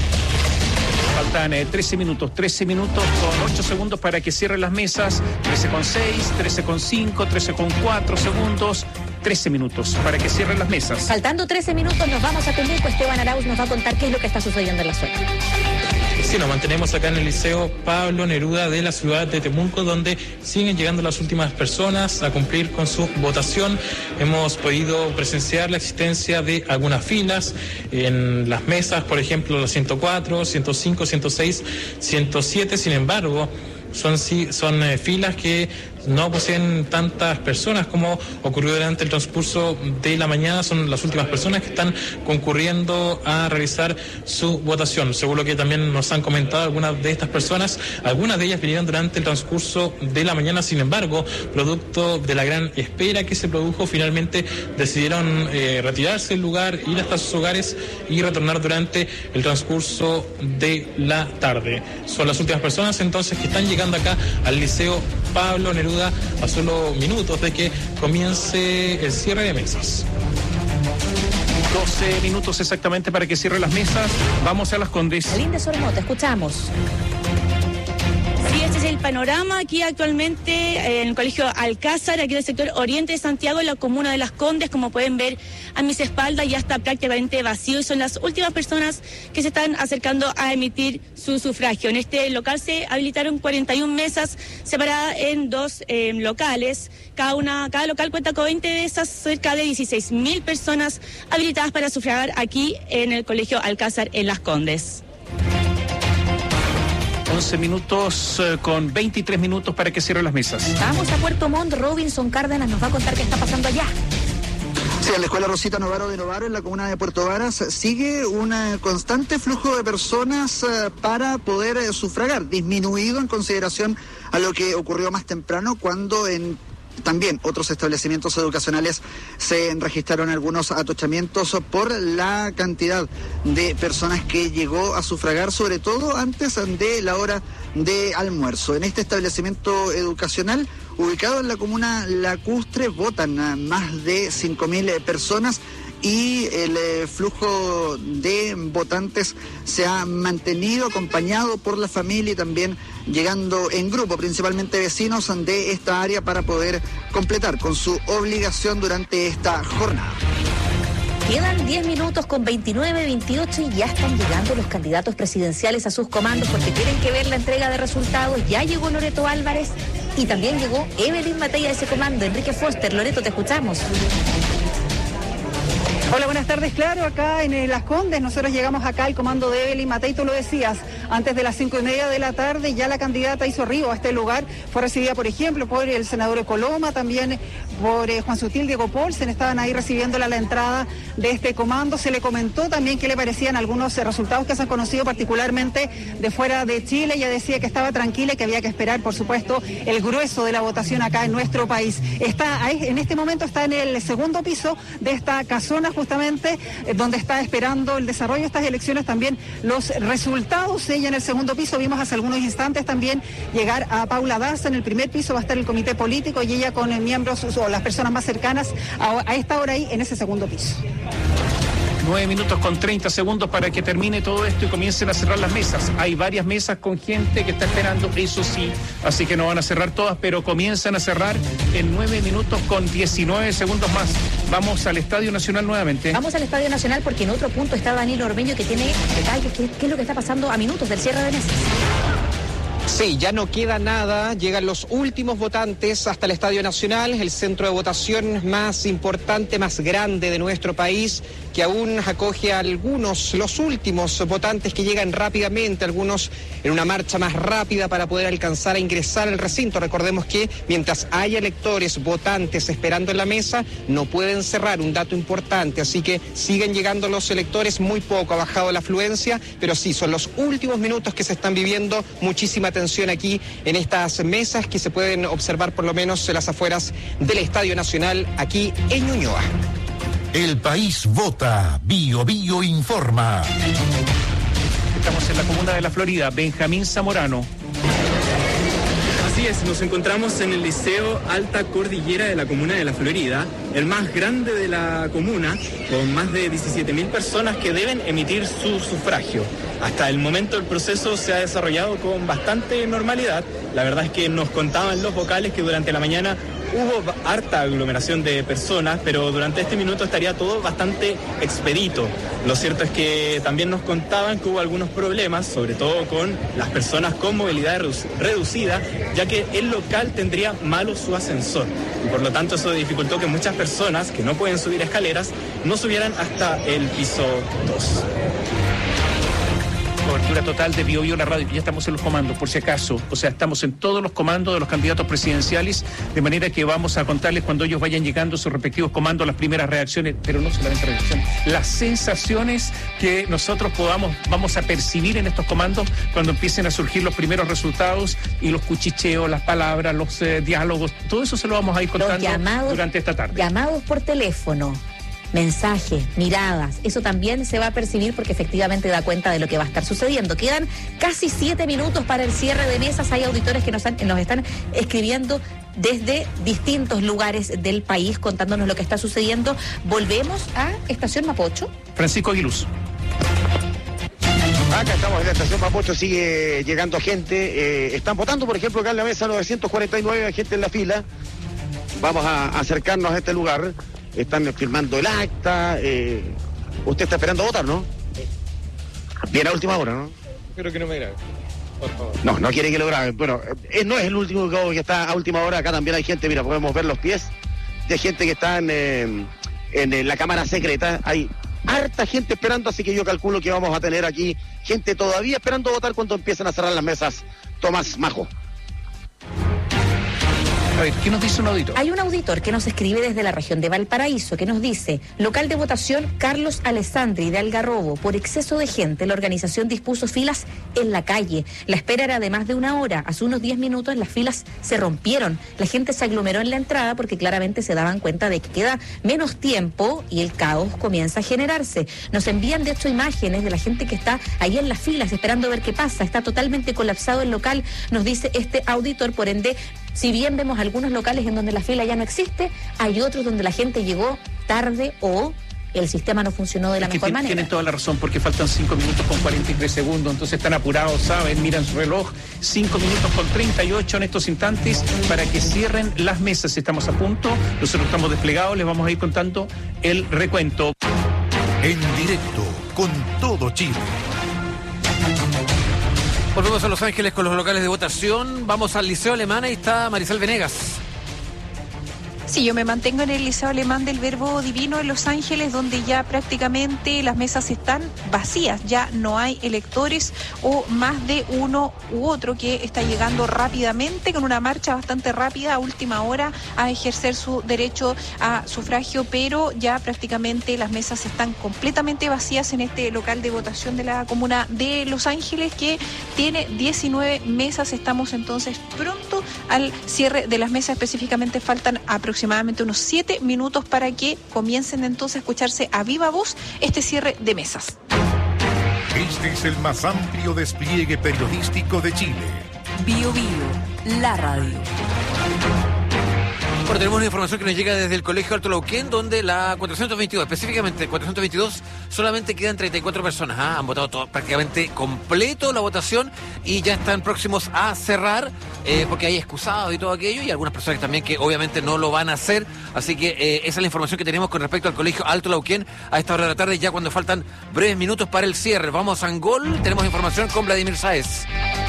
Faltan eh, trece minutos, trece minutos con ocho segundos para que cierren las mesas, trece con seis, trece con cinco, trece con cuatro segundos, trece minutos para que cierren las mesas. Faltando trece minutos nos vamos a Temuco. Esteban Arauz nos va a contar qué es lo que está sucediendo en la zona. Sí, nos mantenemos acá en el Liceo Pablo Neruda de la ciudad de Temuco, donde siguen llegando las últimas personas a cumplir con su votación. Hemos podido presenciar la existencia de algunas filas en las mesas, por ejemplo, la ciento cuatro, ciento cinco, ciento seis, ciento siete. Sin embargo, son, son eh, filas que no poseen tantas personas como ocurrió durante el transcurso de la mañana. Son las últimas personas que están concurriendo a realizar su votación. Según lo que también nos han comentado algunas de estas personas, algunas de ellas vinieron durante el transcurso de la mañana. Sin embargo, producto de la gran espera que se produjo, finalmente decidieron eh, retirarse del lugar, ir hasta sus hogares y retornar durante el transcurso de la tarde. Son las últimas personas entonces que están llegando acá al Liceo Pablo Neruda a solo minutos de que comience el cierre de mesas. doce minutos exactamente para que cierre las mesas. Vamos a Las Condes. Aline de Sormo, te escuchamos. Sí, este es el panorama aquí actualmente eh, en el colegio Alcázar, aquí en el sector oriente de Santiago, en la comuna de Las Condes. Como pueden ver a mis espaldas, ya está prácticamente vacío y son las últimas personas que se están acercando a emitir su sufragio. En este local se habilitaron cuarenta y una mesas separadas en dos eh, locales. Cada una, cada local cuenta con veinte de esas, cerca de dieciséis mil personas habilitadas para sufragar aquí en el colegio Alcázar en Las Condes. once minutos eh, con veintitrés minutos para que cierren las mesas. Vamos a Puerto Montt. Robinson Cárdenas nos va a contar qué está pasando allá. Sí, en la escuela Rosita Novaro de Novaro, en la comuna de Puerto Varas, sigue un constante flujo de personas uh, para poder uh, sufragar, disminuido en consideración a lo que ocurrió más temprano, cuando en también otros establecimientos educacionales se registraron algunos atochamientos por la cantidad de personas que llegó a sufragar, sobre todo antes de la hora de almuerzo. En este establecimiento educacional, ubicado en la comuna Lacustre, votan más de cinco mil personas y el eh, flujo de votantes se ha mantenido, acompañado por la familia y también llegando en grupo, principalmente vecinos de esta área, para poder completar con su obligación durante esta jornada. Quedan diez minutos con veintinueve, veintiocho y ya están llegando los candidatos presidenciales a sus comandos porque tienen que ver la entrega de resultados. Ya llegó Loreto Álvarez y también llegó Evelyn Matei a ese comando. Enrique Foster, Loreto, te escuchamos. Hola, buenas tardes. Claro, acá en Las Condes nosotros llegamos acá al comando de Evelyn Matei, tú lo decías, antes de las cinco y media de la tarde ya la candidata hizo arribo a este lugar. Fue recibida, por ejemplo, por el senador Coloma, también por eh, Juan Sutil, Diego Paulsen, estaban ahí recibiéndola a la entrada de este comando. Se le comentó también qué le parecían algunos eh, resultados que se han conocido, particularmente de fuera de Chile. Ella decía que estaba tranquila y que había que esperar, por supuesto, el grueso de la votación acá en nuestro país. Está ahí, en este momento está en el segundo piso de esta casona, justamente eh, donde está esperando el desarrollo de estas elecciones, también los resultados. Ella en el segundo piso, vimos hace algunos instantes también llegar a Paula Daza. En el primer piso va a estar el comité político y ella con eh, miembros o las personas más cercanas a, a esta hora ahí en ese segundo piso. Nueve minutos con treinta segundos para que termine todo esto y comiencen a cerrar las mesas. Hay varias mesas con gente que está esperando, eso sí, así que no van a cerrar todas, pero comienzan a cerrar en nueve minutos con diecinueve segundos más. Vamos al Estadio Nacional nuevamente. Vamos al Estadio Nacional porque en otro punto está Daniel Ormeño, que tiene detalles, qué, qué es lo que está pasando a minutos del cierre de mesas. Sí, ya no queda nada, llegan los últimos votantes hasta el Estadio Nacional, el centro de votación más importante, más grande de nuestro país, que aún acoge a algunos, los últimos votantes que llegan rápidamente, algunos en una marcha más rápida para poder alcanzar a ingresar al recinto. Recordemos que mientras haya electores, votantes esperando en la mesa, no pueden cerrar, un dato importante, así que siguen llegando los electores, muy poco ha bajado la afluencia, pero sí, son los últimos minutos que se están viviendo, muchísima atención aquí en estas mesas que se pueden observar por lo menos en las afueras del Estadio Nacional, aquí en Ñuñoa. El país vota, Bio Bio informa. Estamos en la comuna de La Florida. Benjamín Zamorano. Así es, nos encontramos en el Liceo Alta Cordillera de la comuna de La Florida, el más grande de la comuna, con más de diecisiete mil personas que deben emitir su sufragio. Hasta el momento el proceso se ha desarrollado con bastante normalidad. La verdad es que nos contaban los vocales que durante la mañana hubo harta aglomeración de personas, pero durante este minuto estaría todo bastante expedito. Lo cierto es que también nos contaban que hubo algunos problemas, sobre todo con las personas con movilidad reducida, ya que el local tendría malo su ascensor. Y por lo tanto eso dificultó que muchas personas que no pueden subir escaleras no subieran hasta el piso dos. Cobertura total de Bio Bio la radio, ya estamos en los comandos, por si acaso, o sea, estamos en todos los comandos de los candidatos presidenciales, de manera que vamos a contarles cuando ellos vayan llegando a sus respectivos comandos, las primeras reacciones, pero no solamente reacciones, las sensaciones que nosotros podamos, vamos a percibir en estos comandos cuando empiecen a surgir los primeros resultados y los cuchicheos, las palabras, los eh, diálogos, todo eso se lo vamos a ir contando llamados, durante esta tarde. Llamados por teléfono, mensajes, miradas, eso también se va a percibir porque efectivamente da cuenta de lo que va a estar sucediendo. Quedan casi siete minutos para el cierre de mesas. Hay auditores que nos, han, nos están escribiendo desde distintos lugares del país contándonos lo que está sucediendo. Volvemos a Estación Mapocho. Francisco Aguiluz. Acá estamos en la estación Mapocho, sigue llegando gente. Eh, están votando, por ejemplo, acá en la mesa novecientos cuarenta y nueve, hay gente en la fila. Vamos a acercarnos a este lugar. Están firmando el acta. Eh, usted está esperando a votar, ¿no? Viene a última hora, ¿no? Espero que no me grabe, por favor. No, no quiere que lo graben. Bueno, eh, no es el último que está a última hora. Acá también hay gente, mira, podemos ver los pies de gente que está en, eh, en, en la cámara secreta. Hay harta gente esperando, así que yo calculo que vamos a tener aquí gente todavía esperando votar cuando empiecen a cerrar las mesas. Tomás Majo. A ver, ¿qué nos dice un auditor? Hay un auditor que nos escribe desde la región de Valparaíso, que nos dice: local de votación Carlos Alessandri de Algarrobo. Por exceso de gente, la organización dispuso filas en la calle. La espera era de más de una hora. Hace unos diez minutos las filas se rompieron. La gente se aglomeró en la entrada porque claramente se daban cuenta de que queda menos tiempo y el caos comienza a generarse. Nos envían de hecho imágenes de la gente que está ahí en las filas esperando ver qué pasa. Está totalmente colapsado el local, nos dice este auditor. Por ende, si bien vemos algunos locales en donde la fila ya no existe, hay otros donde la gente llegó tarde o el sistema no funcionó de la mejor manera. Tienen toda la razón, porque faltan cinco minutos con cuarenta y tres segundos, entonces están apurados, saben, miran su reloj, cinco minutos con treinta y ocho en estos instantes para que cierren las mesas. Estamos a punto, nosotros estamos desplegados, les vamos a ir contando el recuento. En directo, con todo Chile. Volvemos a Los Ángeles con los locales de votación. Vamos al Liceo Alemán, ahí está Marisol Venegas. Sí, yo me mantengo en el Liceo Alemán del Verbo Divino en Los Ángeles, donde ya prácticamente las mesas están vacías, ya no hay electores o más de uno u otro que está llegando rápidamente, con una marcha bastante rápida a última hora a ejercer su derecho a sufragio, pero ya prácticamente las mesas están completamente vacías en este local de votación de la comuna de Los Ángeles, que tiene diecinueve mesas. Estamos entonces pronto al cierre de las mesas, específicamente faltan aproximadamente aproximadamente unos siete minutos para que comiencen entonces a escucharse a viva voz este cierre de mesas. Este es el más amplio despliegue periodístico de Chile. Bio Bio, la radio. Bueno, tenemos una información que nos llega desde el Colegio Alto Lauquén, donde la cuatrocientos veintidós, específicamente cuatrocientos veintidós, solamente quedan treinta y cuatro personas. ¿ah? Han votado todo, prácticamente completo la votación y ya están próximos a cerrar, eh, porque hay excusados y todo aquello, y algunas personas también que obviamente no lo van a hacer. Así que eh, esa es la información que tenemos con respecto al Colegio Alto Lauquén a esta hora de la tarde, ya cuando faltan breves minutos para el cierre. Vamos a Angol, tenemos información con Vladimir Sáez.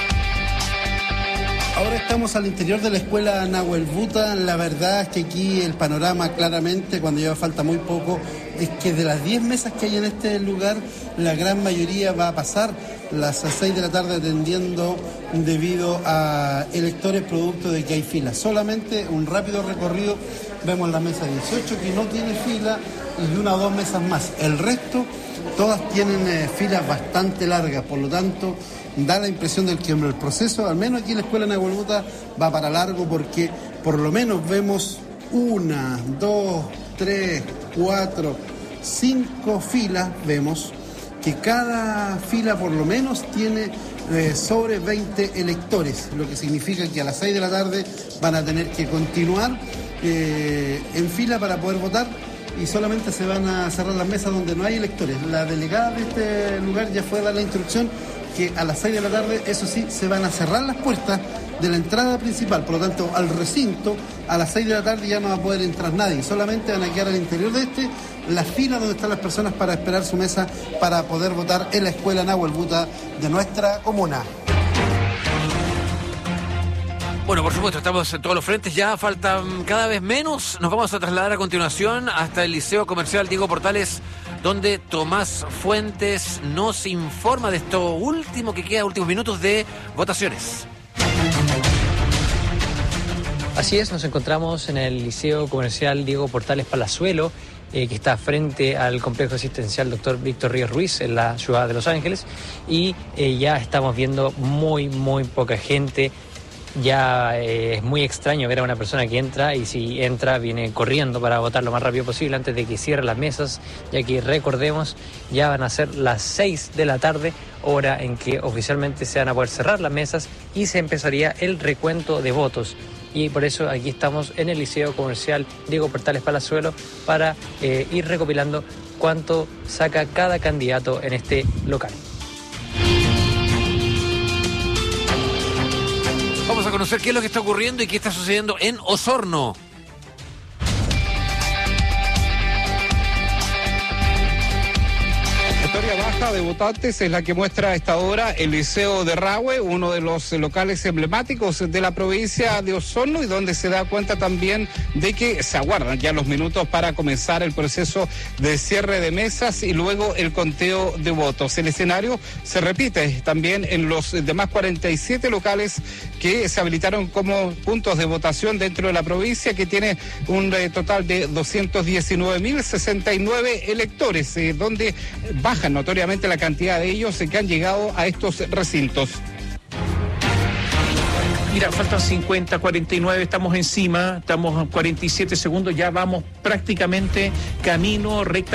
Ahora estamos al interior de la escuela Nahuel Buta. La verdad es que aquí el panorama claramente, cuando ya falta muy poco, es que de las diez mesas que hay en este lugar, la gran mayoría va a pasar las seis de la tarde atendiendo debido a electores producto de que hay fila. Solamente un rápido recorrido, vemos la mesa dieciocho que no tiene fila y una o dos mesas más. El resto, todas tienen eh, filas bastante largas, por lo tanto da la impresión de que el proceso, al menos aquí en la escuela Nahuel Buta, va para largo, porque por lo menos vemos una, dos, tres, cuatro, cinco filas, vemos que cada fila por lo menos tiene eh, sobre veinte electores, lo que significa que a las seis de la tarde van a tener que continuar eh, en fila para poder votar, y solamente se van a cerrar las mesas donde no hay electores. La delegada de este lugar ya fue a dar la instrucción que a las seis de la tarde, eso sí, se van a cerrar las puertas de la entrada principal, por lo tanto al recinto a las seis de la tarde ya no va a poder entrar nadie, solamente van a quedar al interior de este las filas donde están las personas para esperar su mesa para poder votar en la escuela Nahuel Buta de nuestra comuna. Bueno, por supuesto, estamos en todos los frentes, ya faltan cada vez menos. Nos vamos a trasladar a continuación hasta el Liceo Comercial Diego Portales, donde Tomás Fuentes nos informa de esto último que queda, últimos minutos de votaciones. Así es, nos encontramos en el Liceo Comercial Diego Portales Palazuelo, eh, que está frente al complejo asistencial doctor Víctor Ríos Ruiz en la ciudad de Los Ángeles, y eh, ya estamos viendo muy, muy poca gente. Ya eh, es muy extraño ver a una persona que entra y si entra viene corriendo para votar lo más rápido posible antes de que cierren las mesas, ya que recordemos, ya van a ser las seis de la tarde, hora en que oficialmente se van a poder cerrar las mesas y se empezaría el recuento de votos. Y por eso aquí estamos en el Liceo Comercial Diego Portales Palazuelo para eh, ir recopilando cuánto saca cada candidato en este local. Vamos a conocer qué es lo que está ocurriendo y qué está sucediendo en Osorno. Historia baja de votantes es la que muestra a esta hora el Liceo de Rahue, uno de los locales emblemáticos de la provincia de Osorno, y donde se da cuenta también de que se aguardan ya los minutos para comenzar el proceso de cierre de mesas y luego el conteo de votos. El escenario se repite también en los demás cuarenta y siete locales que se habilitaron como puntos de votación dentro de la provincia, que tiene un eh, total de doscientos diecinueve mil sesenta y nueve electores, eh, donde bajan notoriamente la cantidad de ellos que han llegado a estos recintos. Mira, faltan cincuenta, cuarenta y nueve, estamos encima, estamos a cuarenta y siete segundos, ya vamos prácticamente camino recta.